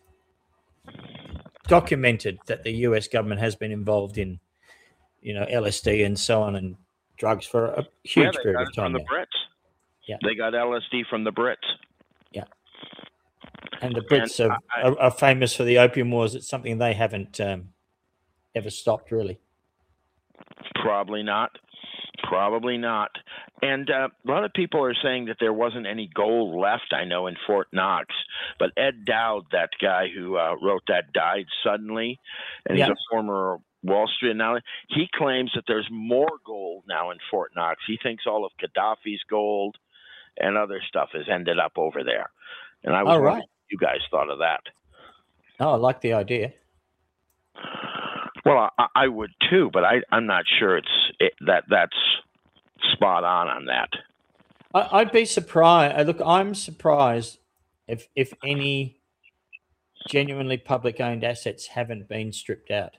documented that the U S government has been involved in, you know, L S D and so on and drugs for a huge yeah, they period got of it time from the now. Brits. Yeah. They got L S D from the Brits. Yeah. And the Brits And are, I- are, are famous for the opium wars. It's something they haven't um, ever stopped, really. Probably not. Probably not. And uh, a lot of people are saying that there wasn't any gold left, I know, in Fort Knox. But Ed Dowd, that guy who uh, wrote that, died suddenly. And he's Yeah. a former Wall Street analyst. He claims that there's more gold now in Fort Knox. He thinks all of Gaddafi's gold and other stuff has ended up over there. And I was Oh, wondering right. if you guys thought of that. Oh, I like the idea. Well, I, I would too, but I, I'm not sure it's it, that that's spot on on that. I, I'd be surprised. uh, Look, I'm surprised if if any genuinely public-owned assets haven't been stripped out.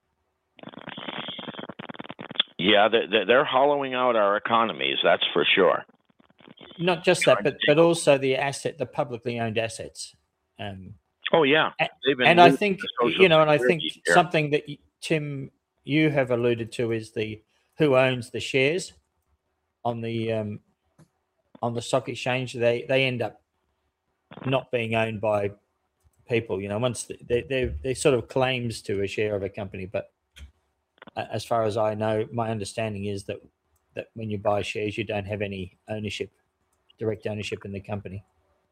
Yeah, they're, they're hollowing out our economies, that's for sure. Not just that, but but also the asset, the publicly owned assets. Um, Oh, yeah. They've been and I losing think the Social you know, and I think Security here. something that y- Tim, you have alluded to is the who owns the shares on the um, on the stock exchange. They they end up not being owned by people. You know, once they they they sort of claims to a share of a company, but uh, as far as I know, my understanding is that that when you buy shares, you don't have any ownership, direct ownership in the company.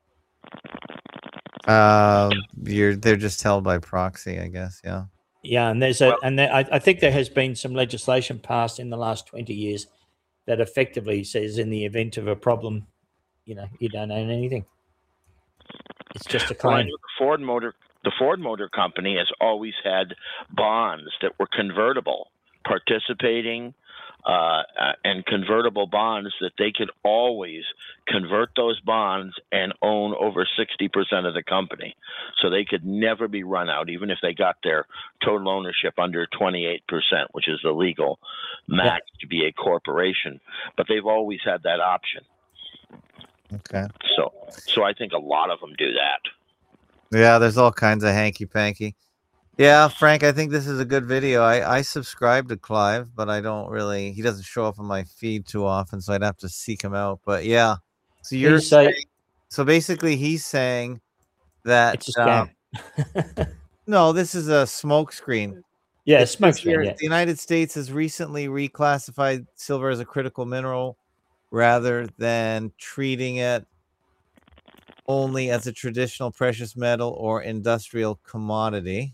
Uh, you're they're just held by proxy, I guess. Yeah. Yeah, and there's a and there, I, I think there has been some legislation passed in the last twenty years that effectively says in the event of a problem, you know, you don't own anything. It's just a Well, I claim. know the Ford Motor, the Ford Motor Company has always had bonds that were convertible, participating uh, uh, and convertible bonds that they could always convert those bonds and own over sixty percent of the company. So they could never be run out, even if they got their total ownership under twenty-eight percent, which is the legal max to be a corporation. But they've always had that option. Okay. So, so I think a lot of them do that. Yeah, there's all kinds of hanky panky. Yeah, Frank, I think this is a good video. I, I subscribe to Clive, but I don't really, he doesn't show up on my feed too often, so I'd have to seek him out. But yeah, so you're He's a- saying, so basically he's saying that, It's a um, scam. no, this is a smoke screen. Yeah, It says smoke screen, here, yeah. The United States has recently reclassified silver as a critical mineral rather than treating it only as a traditional precious metal or industrial commodity.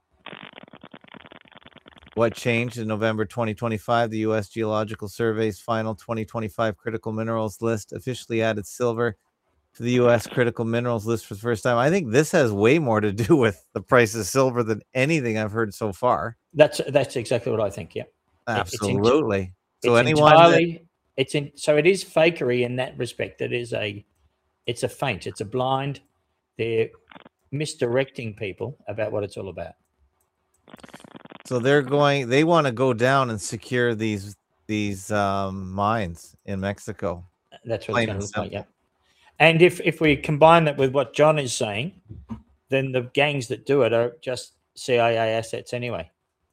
What changed in November twenty twenty-five? The U S Geological Survey's final twenty twenty-five critical minerals list officially added silver to the U S critical minerals list for the first time. I think this has way more to do with the price of silver than anything I've heard so far. That's that's exactly what I think. Yeah, Absolutely. It's, so it's anyone entirely, that, it's in. So it is fakery in that respect. It is a, it's a feint. It's a blind. They're misdirecting people about what it's all about. so they're going. They want to go down and secure these these um, mines in Mexico. That's what Plain it's going to and look like. Yeah. simple. And if if we combine that with what John is saying, then the gangs that do it are just C I A assets anyway.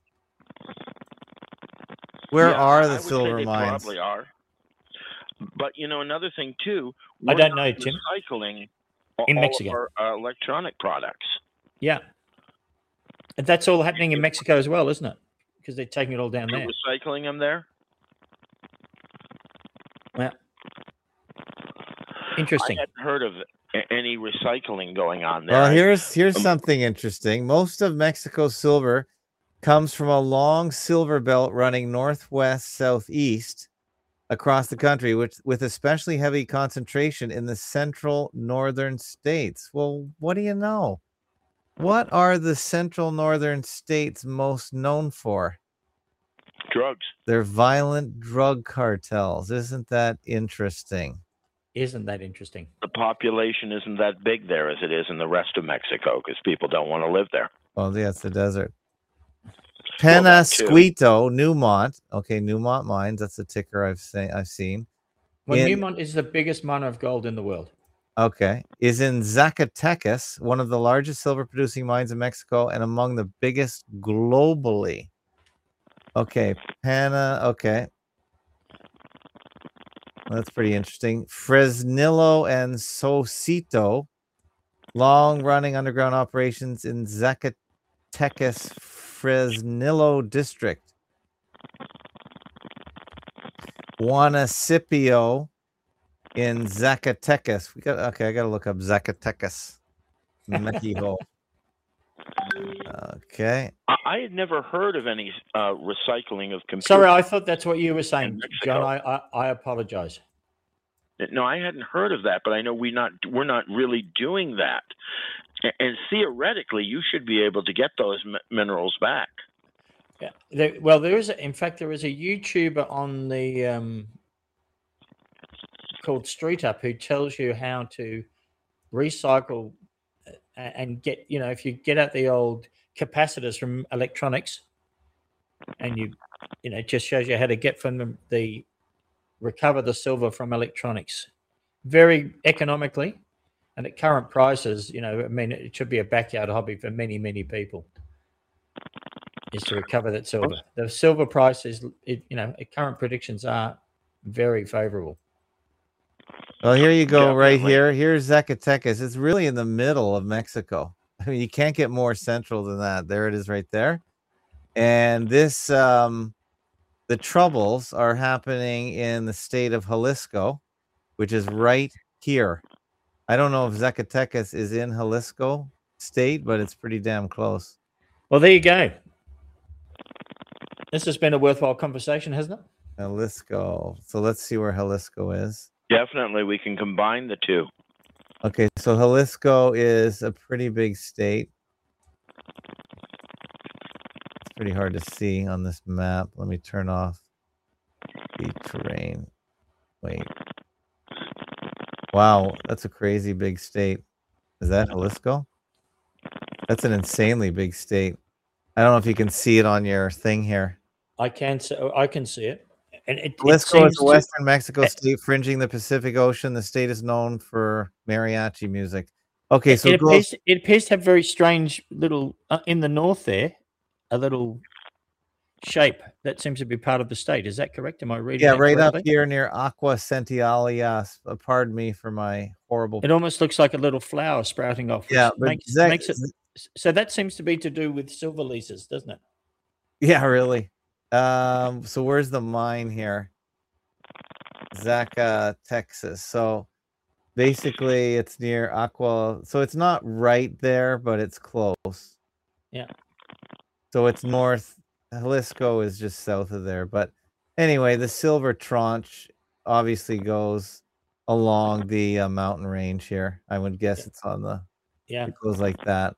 Where Yeah, are I the would say silver they mines? Probably are. But you know, another thing too. I we're don't not know, Tim. Recycling all In of Mexico. our uh, electronic products. Yeah. And that's all happening in Mexico as well, isn't it? Because they're taking it all down You're there. recycling them there. Yeah. Interesting. I hadn't heard of a- any recycling going on there. Well, I- here's here's um, something interesting. Most of Mexico's silver comes from a long silver belt running northwest southeast across the country, which with especially heavy concentration in the central northern states. Well, what do you know? What are the central northern states most known for? drugs. They're violent drug cartels. Isn't that interesting? Isn't that interesting? The population isn't that big there as it is in the rest of Mexico because people don't want to live there. Oh, yeah, it's the desert. Well, that too. Penasquito, Newmont. Okay, Newmont Mines. That's the ticker I've seen. I've seen. Well, In- Newmont is the biggest miner of gold in the world. Okay, is in Zacatecas, one of the largest silver producing mines in Mexico and among the biggest globally. Okay, Pana. Okay, that's pretty interesting. Fresnillo and Saucito, long-running underground operations in Zacatecas, Fresnillo district. Juanicipio in Zacatecas. We got okay. I got to look up Zacatecas, Mexico. Okay. I, I had never heard of any uh, recycling of computers. Sorry, I thought that's what you were saying, Mexico. John. I, I, I apologize. No, I hadn't heard of that, but I know we not we're not really doing that. And, and theoretically, you should be able to get those mi- minerals back. Yeah. There, well, there is, a, in fact, there is a YouTuber on the um, called Street Up who tells you how to recycle uh, and get, you know, if you get out the old capacitors from electronics, and you, you know, it just shows you how to get from the, the recover the silver from electronics very economically and at current prices. You know, I mean, it should be a backyard hobby for many, many people. Is to recover that silver. The silver price is, it, you know, current predictions are very favorable. Well, here you go, right Definitely. here. Here's Zacatecas. It's really in the middle of Mexico. I mean, you can't get more central than that. There it is right there. And this, um, the troubles are happening in the state of Jalisco, which is right here. I don't know if Zacatecas is in Jalisco state, but it's pretty damn close. Well, there you go. This has been a worthwhile conversation, hasn't it? Jalisco. So let's see where Jalisco is. Definitely, we can combine the two. Okay, so Jalisco is a pretty big state. It's pretty hard to see on this map. Let me turn off the terrain. Wait. Wow, that's a crazy big state. Is that Jalisco? That's an insanely big state. I don't know if you can see it on your thing here. I can see, I can see it. And it, it Jalisco seems is to- a western Mexico state fringing the Pacific Ocean. The state is known for mariachi music. Okay, It, so it it goes, appears it appears to have very strange little uh, in the north there, a little shape that seems to be part of the state. Is that correct? Am I reading yeah, that right up correctly? here near Aqua Sentialia. Uh, pardon me for my horrible. It almost looks like a little flower sprouting off, which Yeah, but makes Zach- makes it. So that seems to be to do with silver leases, doesn't it? Yeah, really. Um, so where's the mine here? Zaca, Texas. So basically it's near Aqua. So it's not right there, but it's close. Yeah. So it's north. Jalisco is just south of there. But anyway, the silver tranche obviously goes along the uh, mountain range here. I would guess it's on the, Yeah. it goes like that.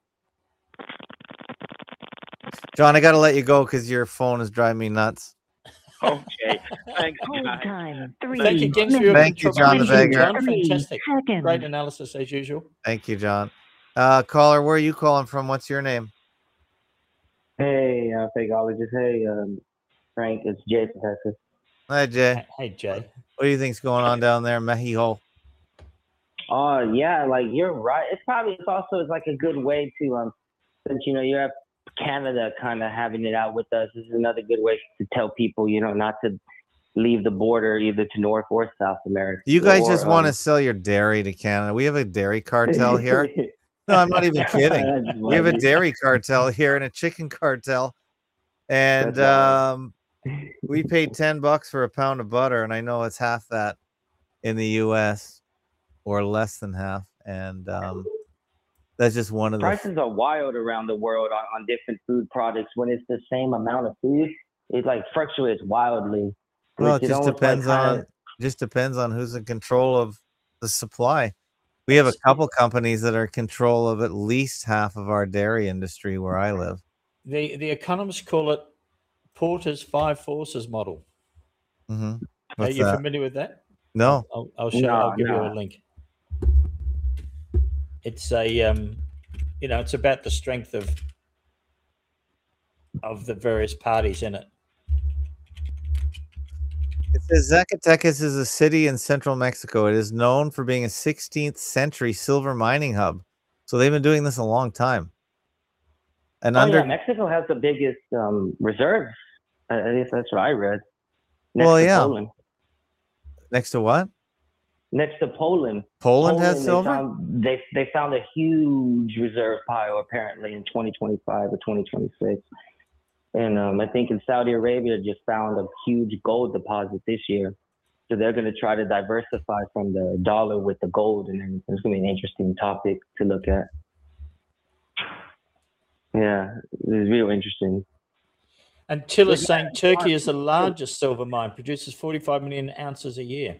John, I got to let you go because your phone is driving me nuts. Okay. Thanks, Hold guys. time. Three Thank you again for your Thank you, John the contribution, Beggar. John. Three Fantastic. seconds. Great analysis as usual. Thank you, John. Uh, caller, where are you calling from? What's your name? Hey, uh, fakeologist. Hey, um, Frank. It's Jay from Texas. Hi, Jay. Hey, Jay. What do you think's going on down there in Mexico? Oh, uh, yeah, like you're right. It's probably it's also it's like a good way to um, since you know you have Canada kind of having it out with us. This is another good way to tell people, you know, not to leave the border either to North or South America. You guys or, just want to um, sell your dairy to Canada. We have a dairy cartel here. No, I'm not even kidding. That's We have a funny. dairy cartel here and a chicken cartel. And That's um, we paid ten bucks for a pound of butter, and I know it's half that in the U S or less than half. And um, that's just one of the Prices are wild around the world on, on different food products. When it's the same amount of food, it like fluctuates wildly. Well, which it just almost, like, depends on kinda- just depends on who's in control of the supply. We have a couple companies that are in control of at least half of our dairy industry where I live. The the economists call it Porter's Five Forces model. Mm-hmm. Are What's you that? familiar with that? No. I'll, I'll show. No, I'll give you no. a link. It's a um, you know, it's about the strength of of the various parties in it. It says Zacatecas is a city in central Mexico. It is known for being a sixteenth century silver mining hub. So they've been doing this a long time. And Oh, under yeah, Mexico has the biggest um, reserves. At least that's what I read. Next Well, to yeah. Poland. next to what? Next to Poland. Poland has they silver? Found, they they found a huge reserve pile apparently in twenty twenty-five or twenty twenty-six. And um, I think in Saudi Arabia just found a huge gold deposit this year. So they're going to try to diversify from the dollar with the gold, and everything. It's going to be an interesting topic to look at. Yeah, it's real interesting. And Till is But saying yeah, Turkey is the largest silver mine, produces forty-five million ounces a year.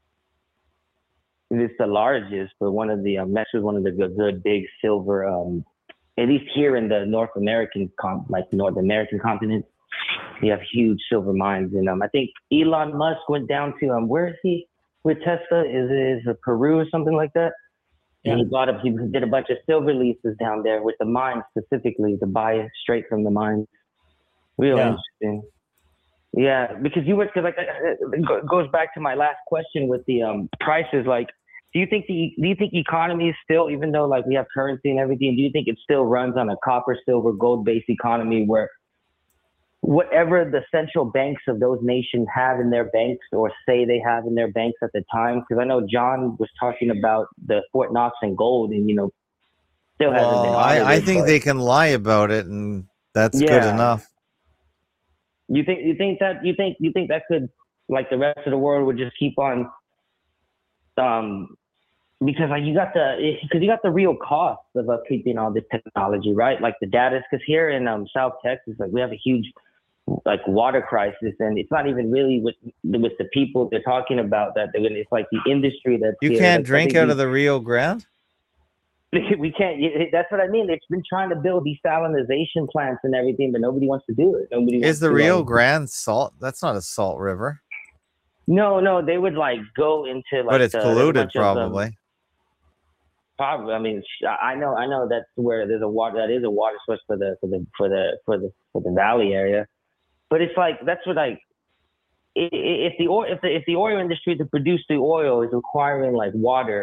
It's the largest, but one of the um, Mexico is one of the good, good big silver. Um, at least here in the North American, con- like North American continent, we have huge silver mines. And um, I think Elon Musk went down to um, where is he with Tesla? Is it is it Peru or something like that? Yeah. And he bought up. He did a bunch of silver leases down there with the mines specifically to buy it straight from the mines. Real Yeah. interesting. Yeah, because you were because like it go- goes back to my last question with the um prices. Like, do you think the do you think economy is still, even though like we have currency and everything, do you think it still runs on a copper, silver, gold based economy where whatever the central banks of those nations have in their banks or say they have in their banks at the time? Because I know John was talking about the Fort Knox and gold, and you know still hasn't been Well, audited. I, I think but- they can lie about it, and that's good Yeah. enough. You think you think that you think you think that could, like the rest of the world would just keep on, um, because like you got the because you got the real cost of upkeeping all this technology, right? Like the data, because here in um South Texas, like we have a huge like water crisis, and it's not even really with with the people they're talking about that they're gonna. It's like the industry that's You here. can't Like, I drink think out we- of the Rio Grande? We can't. That's what I mean. They've been trying to build desalinization plants and everything, but nobody wants to do it. Nobody Is wants the to, Rio um, Grande salt? That's not a salt river. No, no, they would like go into like. But it's the- there's a polluted, bunch of, um, probably. Probably. I mean, sh- I know. I know that's where there's a water. That is a water source for the for the for the for the for the valley area. But it's like that's what like. i- i- If the oil, if the if the oil industry to produce the oil is requiring like water,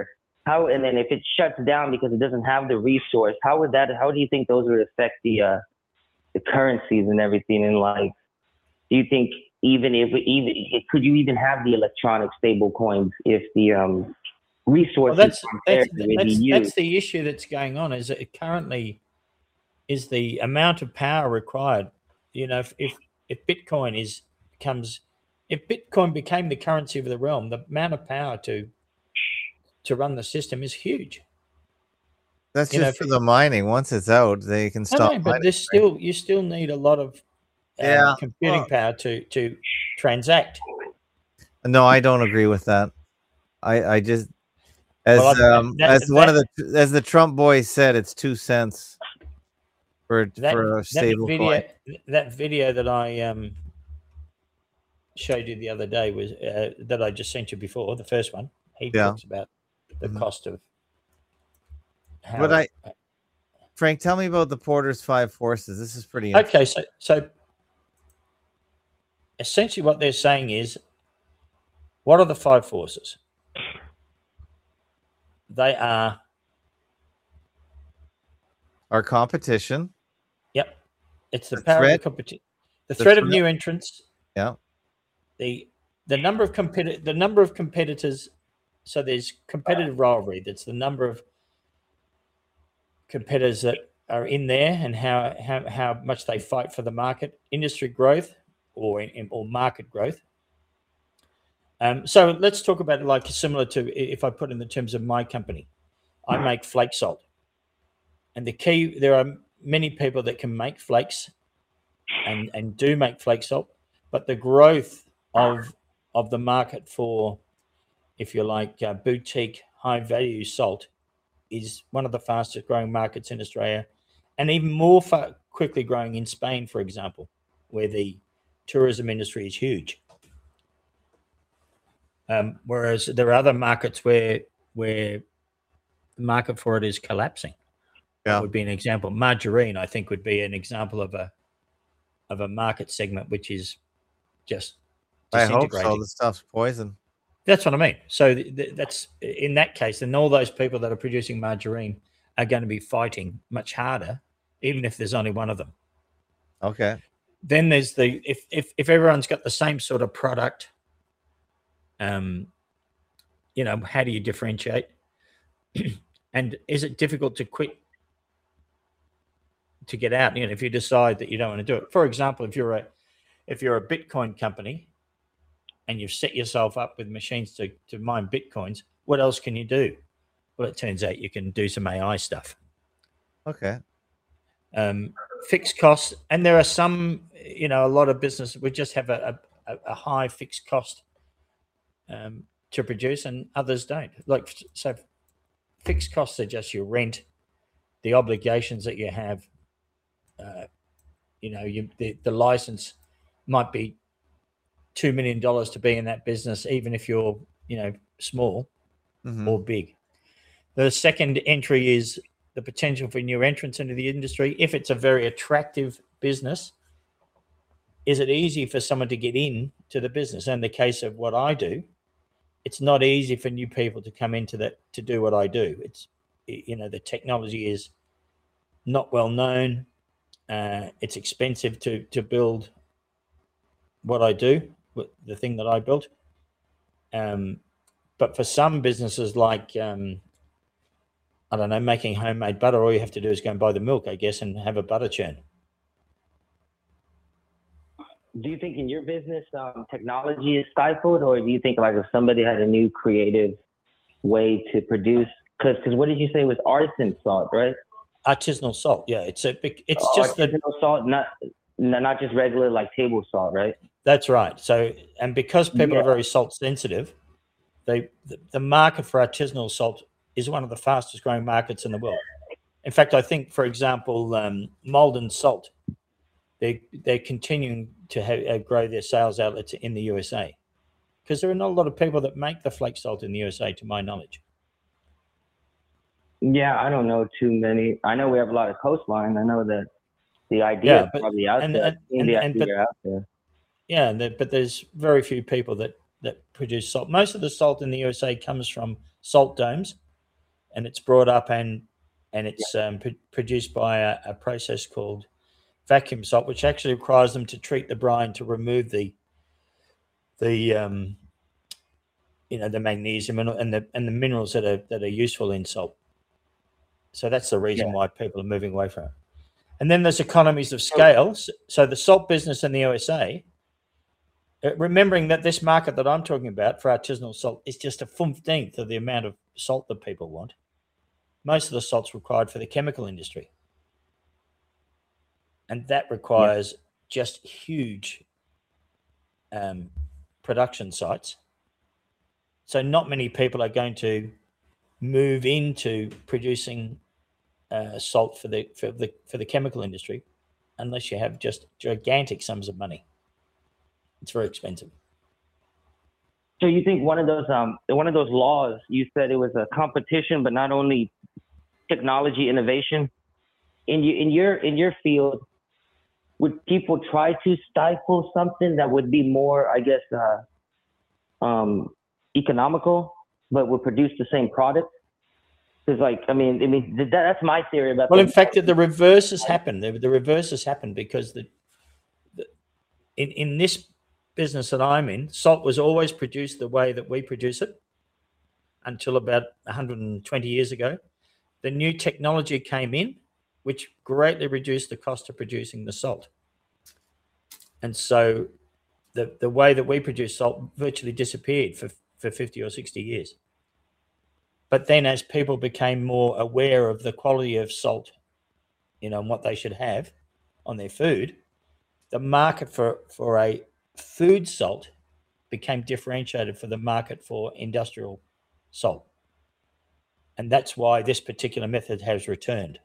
how and then if it shuts down because it doesn't have the resource, how would that? How do you think those would affect the uh, the currencies and everything? And like, do you think even if even could you even have the electronic stable coins if the um, resources well, that's aren't there that's, to be that's, used? that's the issue that's going on. Is that it currently is the amount of power required. You know, if if, if Bitcoin is becomes if Bitcoin became the currency of the realm, the amount of power to to run the system is huge. That's You know, just if for it- the mining. Once it's out, they can No, stop no, but mining. there's still you still need a lot of um, Yeah, computing well- power to to transact. No, I don't agree with that. I I just as Well, I- um that- as one of that- the as the Trump boys said, it's two cents for That, for a that stable video coin. that video that I um showed you the other day was uh, that I just sent you before, the first one. He Yeah. talks about the Mhm. cost of how But I, Frank, tell me about the Porter's Five Forces. This is pretty. Okay, so so essentially what they're saying is, what are the five forces? They are Our competition. Yep. It's the, The power threat- of the competition. The the threat of threat- new entrants. Yeah. The the number of competi- the number of competitors. So there's competitive rivalry. That's the number of competitors that are in there and how how, how much they fight for the market, industry growth, or in, or market growth. Um, so let's talk about it like similar to if I put in the terms of my company. I make flake salt, and the key there are many people that can make flakes, and and do make flake salt, but the growth of of the market for, if you like, uh, boutique high value salt is one of the fastest growing markets in Australia, and even more fa- quickly growing in Spain, for example, where the tourism industry is huge. Um, whereas there are other markets where where the market for it is collapsing. Yeah. That would be an example. Margarine, I think, would be an example of a of a market segment which is just I hope so. disintegrating. The stuff's poison. That's what I mean. So th- th- that's in that case, then all those people that are producing margarine are going to be fighting much harder, even if there's only one of them. Okay. Then there's the if if if everyone's got the same sort of product, um, you know, how do you differentiate? And is it difficult to quit to get out? You know, if you decide that you don't want to do it. For example, if you're a if you're a Bitcoin company and you've set yourself up with machines to, to mine Bitcoins, what else can you do? Well, it turns out you can do some A I stuff. Okay. Um, fixed costs, and there are some, you know, a lot of business we just have a, a, a high fixed cost um, to produce, and others don't. Like, so fixed costs are just your rent, the obligations that you have. Uh, you know, you the, the license might be two million dollars to be in that business, even if you're, you know, small Mhm. or big. The second entry is the potential for new entrants into the industry. If it's a very attractive business, is it easy for someone to get in to the business? And in the case of what I do, it's not easy for new people to come into that to do what I do. It's, you know, the technology is not well known. Uh, it's expensive to to build what I do, the thing that I built. Um, but for some businesses like, um, I don't know, making homemade butter, all you have to do is go and buy the milk, I guess, and have a butter churn. Do you think in your business um, technology is stifled, or do you think like if somebody had a new creative way to produce? Because because what did you say was artisan salt, right? Artisanal salt, yeah. It's a big, it's Oh, just that artisanal salt, not not just regular like table salt, right? that's right. So, and because people Yeah. are very salt sensitive, they the, the market for artisanal salt is one of the fastest growing markets in the world. In fact, I think, for example, um, Malden Salt, they they're continuing to ha- uh, grow their sales outlets in the U S A because there are not a lot of people that make the flake salt in the U S A, to my knowledge. Yeah, I don't know too many. I know we have a lot of coastline. I know that the idea Yeah, is but- probably out and- there. and- I think and- the and- idea but- out there. Yeah, and there, but there's very few people that that produce salt. Most of the salt in the U S A comes from salt domes, and it's brought up and and it's um, pr- produced by a, a process called vacuum salt, which actually requires them to treat the brine to remove the the um, you know the magnesium and, and the and the minerals that are that are useful in salt. So that's the reason Yeah. why people are moving away from it. And then there's economies of scale. So the salt business in the U S A, uh, remembering that this market that I'm talking about for artisanal salt is just a fifteenth of the amount of salt that people want. Most of the salt's required for the chemical industry. And that requires yeah. just huge um, production sites. So not many people are going to move into producing uh, salt for the for the for the chemical industry unless you have just gigantic sums of money. It's very expensive. So you think one of those um one of those laws, you said it was a competition, but not only technology innovation. In you in your in your field, would people try to stifle something that would be more, I guess, uh, um, economical, but would produce the same product? Because, like, I mean, I mean, that, that's my theory about. Well, in fact, the reverse has happened. The, the reverse has happened because the, the in in this business that I'm in, salt was always produced the way that we produce it until about one hundred twenty years ago. The new technology came in, which greatly reduced the cost of producing the salt. And so the, the way that we produce salt virtually disappeared for, for fifty or sixty years. But then as people became more aware of the quality of salt, you know, and what they should have on their food, the market for, for a food salt became differentiated for the market for industrial salt. And that's why this particular method has returned.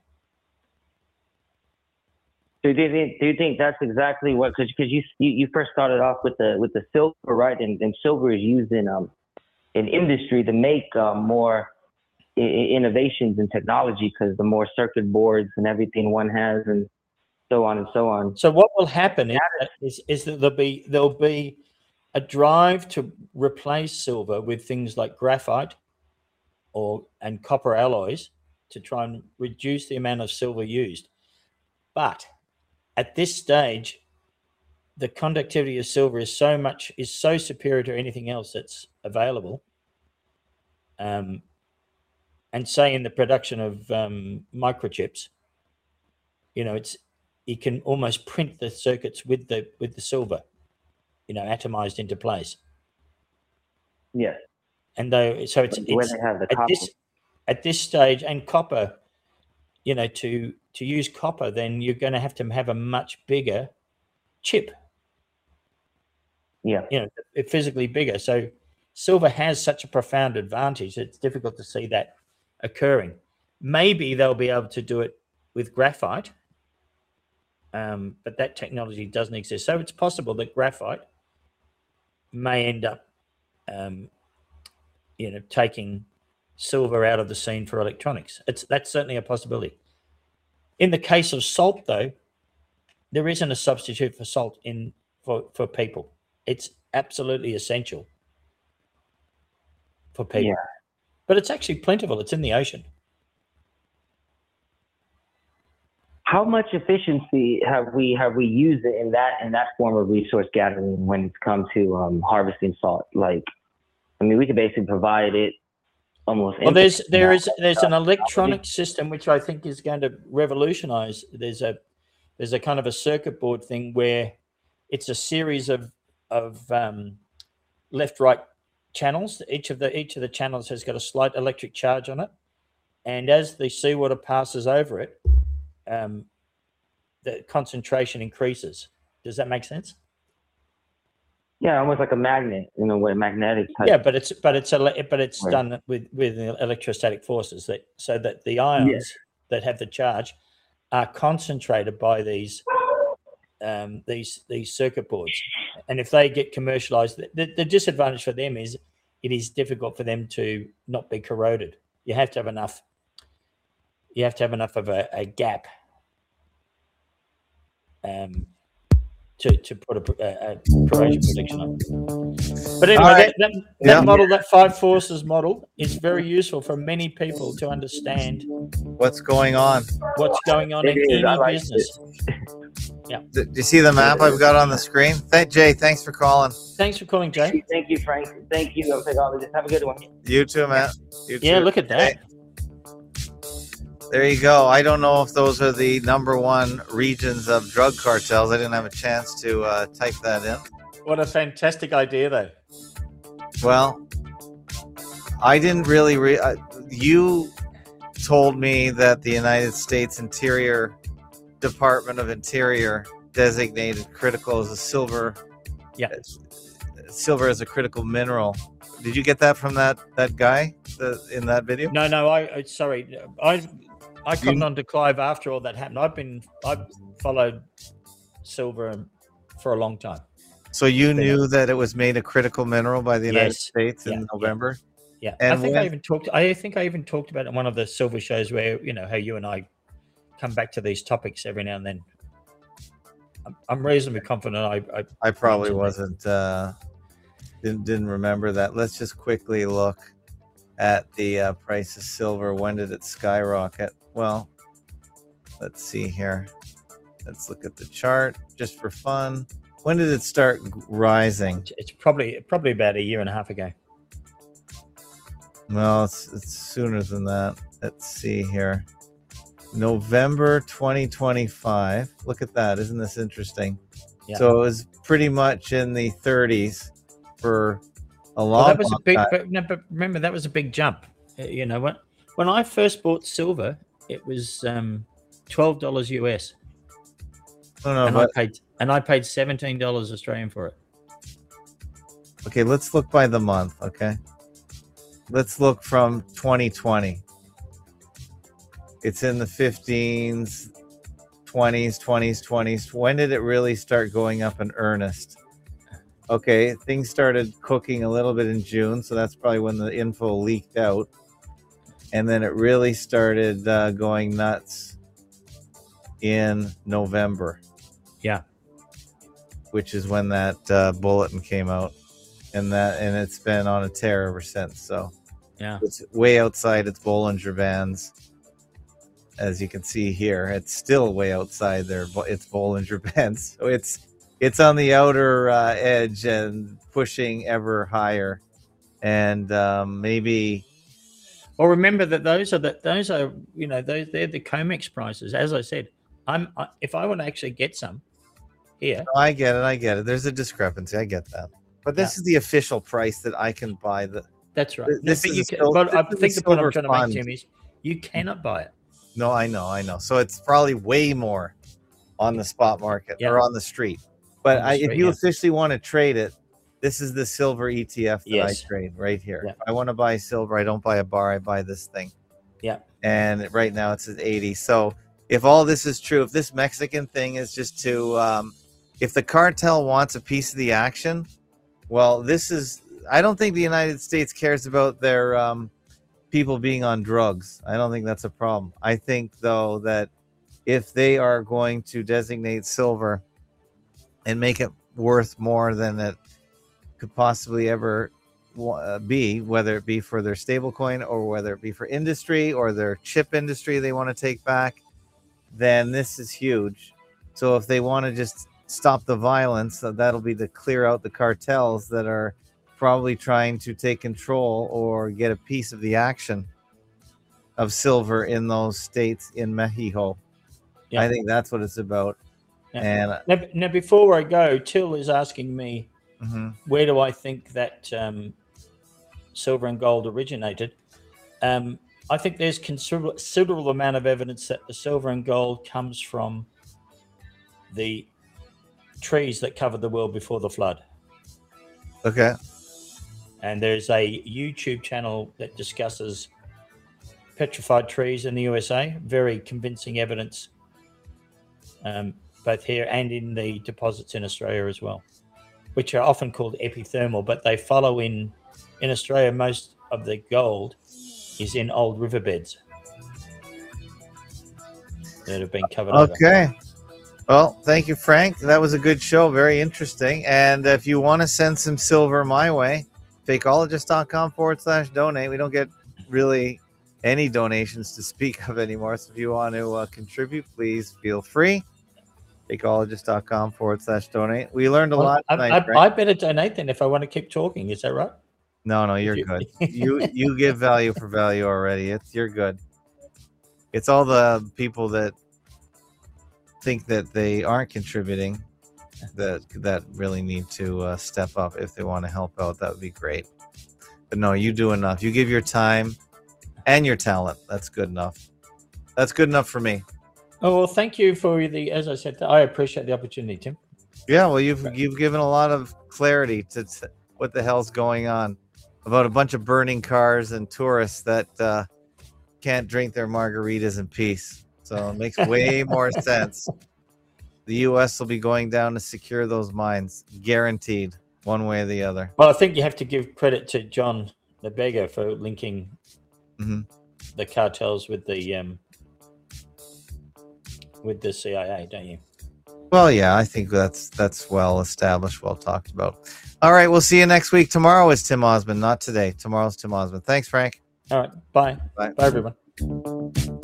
So do you think, do you think that's exactly what, because because you, you you first started off with the with the silver, right? And, and silver is used in um in industry to make um, more I- innovations in technology, because the more circuit boards and everything one has, and so on and so on. So what will happen is, is, is that there'll be there'll be a drive to replace silver with things like graphite or and copper alloys to try and reduce the amount of silver used. But at this stage, the conductivity of silver is so much is so superior to anything else that's available. Um, and say in the production of um, microchips, you know, it's you can almost print the circuits with the with the silver, you know, atomized into place. Yes. And though, so it's, Where it's they have the at copper. this at this stage, and copper, you know, to to use copper, then you're going to have to have a much bigger chip. Yeah. You know, it physically bigger. So silver has such a profound advantage. It's difficult to see that occurring. Maybe they'll be able to do it with graphite, um, but that technology doesn't exist. So it's possible that graphite may end up, um, you know, taking silver out of the scene for electronics. It's that's certainly a possibility. In the case of salt, though, there isn't a substitute for salt in for, for people. It's absolutely essential for people. Yeah. But it's actually plentiful. It's in the ocean. How much efficiency have we have we used it in that in that form of resource gathering when it comes to um, harvesting salt? Like, I mean, we could basically provide it almost. Well, there's there is there's an electronic system which I think is going to revolutionize. There's a there's a kind of a circuit board thing where it's a series of of um, left right channels. Each of the each of the channels has got a slight electric charge on it, and as the seawater passes over it, um, the concentration increases. Does that make sense? Yeah, almost like a magnet in a way, magnetic type. Yeah, but it's but it's ele- but it's Right. done with with electrostatic forces that so that the ions Yes. that have the charge are concentrated by these um, these these circuit boards, and if they get commercialized, the, the disadvantage for them is it is difficult for them to not be corroded. You have to have enough. You have to have enough of a, a gap. Um, to, to put a, a, a corrosion prediction on. But anyway, right. that, that, that Yeah. model, that five forces model, is very useful for many people to understand What's going on? what's going on It in is. I any like business. Yeah. Do do you see the map I've got on the screen? Thank Jay. Thanks for calling. Thanks for calling, Jay. Thank you, Frank. Thank you. I'll take all of this. Have a good one. You too, man. You Yeah, too. look at that. Hey, there you go. I don't know if those are the number one regions of drug cartels. I didn't have a chance to uh, type that in. What a fantastic idea, though. Well, I didn't really. Re- uh, you told me that the United States Interior Department of Interior designated critical as a silver. Yeah. Silver as a critical mineral. Did you get that from that that guy the, in that video? No, no. I, I sorry. I I You- cottoned on to Clive after all that happened. I've been I've followed silver for a long time. So you knew that it was made a critical mineral by the United Yes. States in Yeah, yeah. November? Yeah, And I think when- I even talked. I think I even talked about it in one of the silver shows where you know how you and I come back to these topics every now and then. I'm, I'm reasonably confident. I I, I probably mentioned it. wasn't uh, didn't didn't remember that. Let's just quickly look at the uh, price of silver. When did it skyrocket? Well, let's see here. Let's look at the chart just for fun. When did it start g- rising? It's probably probably about a year and a half ago. Well, it's, it's sooner than that. Let's see here. November twenty twenty-five. Look at that. Isn't this interesting? Yeah. So it was pretty much in the thirties for a long, Well, that was a long big. time. But, no, but remember, that was a big jump. Uh, You know what? When I first bought silver, it was um, twelve dollars U S, No, no, and but I paid and I paid seventeen dollars Australian for it. okay, let's look by the month, okay? Let's look from twenty twenty. It's in the fifteens, twenties, twenties, twenties. When did it really start going up in earnest? Okay, things started cooking a little bit in June, so that's probably when the info leaked out. And then it really started uh, going nuts in November. Yeah. Which is when that uh, bulletin came out, and that and it's been on a tear ever since. So Yeah. it's way outside its Bollinger Bands, as you can see here. It's still way outside their bo- its Bollinger Bands. So it's it's on the outer uh, edge and pushing ever higher, and um, maybe. Well, remember that those are the those are you know those they're the COMEX prices. As I said, I'm I, if I want to actually get some here, No, I get it. I get it. There's a discrepancy. I get that. But this Yeah. is the official price that I can buy the. that's right. Th- No, this but is you a can, sil- but I this is a think the point I'm silver trying to fund. make, Tim, is you cannot buy it. No, I know, I know. So it's probably way more on the spot market Yeah. or on the street. But On the I, if street, you yeah. officially want to trade it, this is the silver E T F that Yes. I trade right here. Yeah. If I want to buy silver, I don't buy a bar, I buy this thing. Yeah. And right now it's at eighty. So if all this is true, if this Mexican thing is just to, um, if the cartel wants a piece of the action, well, this is, I don't think the United States cares about their um, people being on drugs. I don't think that's a problem. I think, though, that if they are going to designate silver and make it worth more than it could possibly ever uh, be, whether it be for their stablecoin or whether it be for industry or their chip industry they want to take back, then this is huge. So if they want to just stop the violence, uh, that'll be to clear out the cartels that are probably trying to take control or get a piece of the action of silver in those states in Mexico. Yeah. I think that's what it's about. Yeah. And uh, Now, now, before I go, Till is asking me, mhm. where do I think that um, silver and gold originated? Um, I think there's considerable, considerable amount of evidence that the silver and gold comes from the trees that covered the world before the flood. Okay. And there's a YouTube channel that discusses petrified trees in the U S A. Very convincing evidence, um, both here and in the deposits in Australia as well, which are often called epithermal, but they follow in, in Australia, most of the gold is in old riverbeds that have been covered over. Okay. Well, thank you, Frank. That was a good show. Very interesting. And if you want to send some silver my way, fakeologist.com forward slash donate. We don't get really any donations to speak of anymore. So if you want to uh, contribute, please feel free. fakeologist.com forward slash donate. We learned a Well, lot I, tonight. I, I better donate then if I want to keep talking. Is that right? No, no, you're You- good. You you give value for value already. It's you're good. It's all the people that think that they aren't contributing that that really need to uh, step up if they want to help out. That would be great. But no, you do enough. You give your time and your talent. That's good enough. That's good enough for me. Oh, well, thank you for the, as I said, I appreciate the opportunity, Tim. Yeah, well, you've you've given a lot of clarity to t- what the hell's going on about a bunch of burning cars and tourists that uh, can't drink their margaritas in peace. So it makes way more sense. The U S will be going down to secure those mines, guaranteed, one way or the other. Well, I think you have to give credit to John Nabega for linking Mhm. the cartels with the um, with the C I A, don't you? Well, yeah, I think that's that's well established, well talked about. All right, we'll see you next week. Tomorrow is Tim Osmond, not today. Tomorrow's Tim Osmond. Thanks, Frank. All right, bye. Bye. Bye, everyone.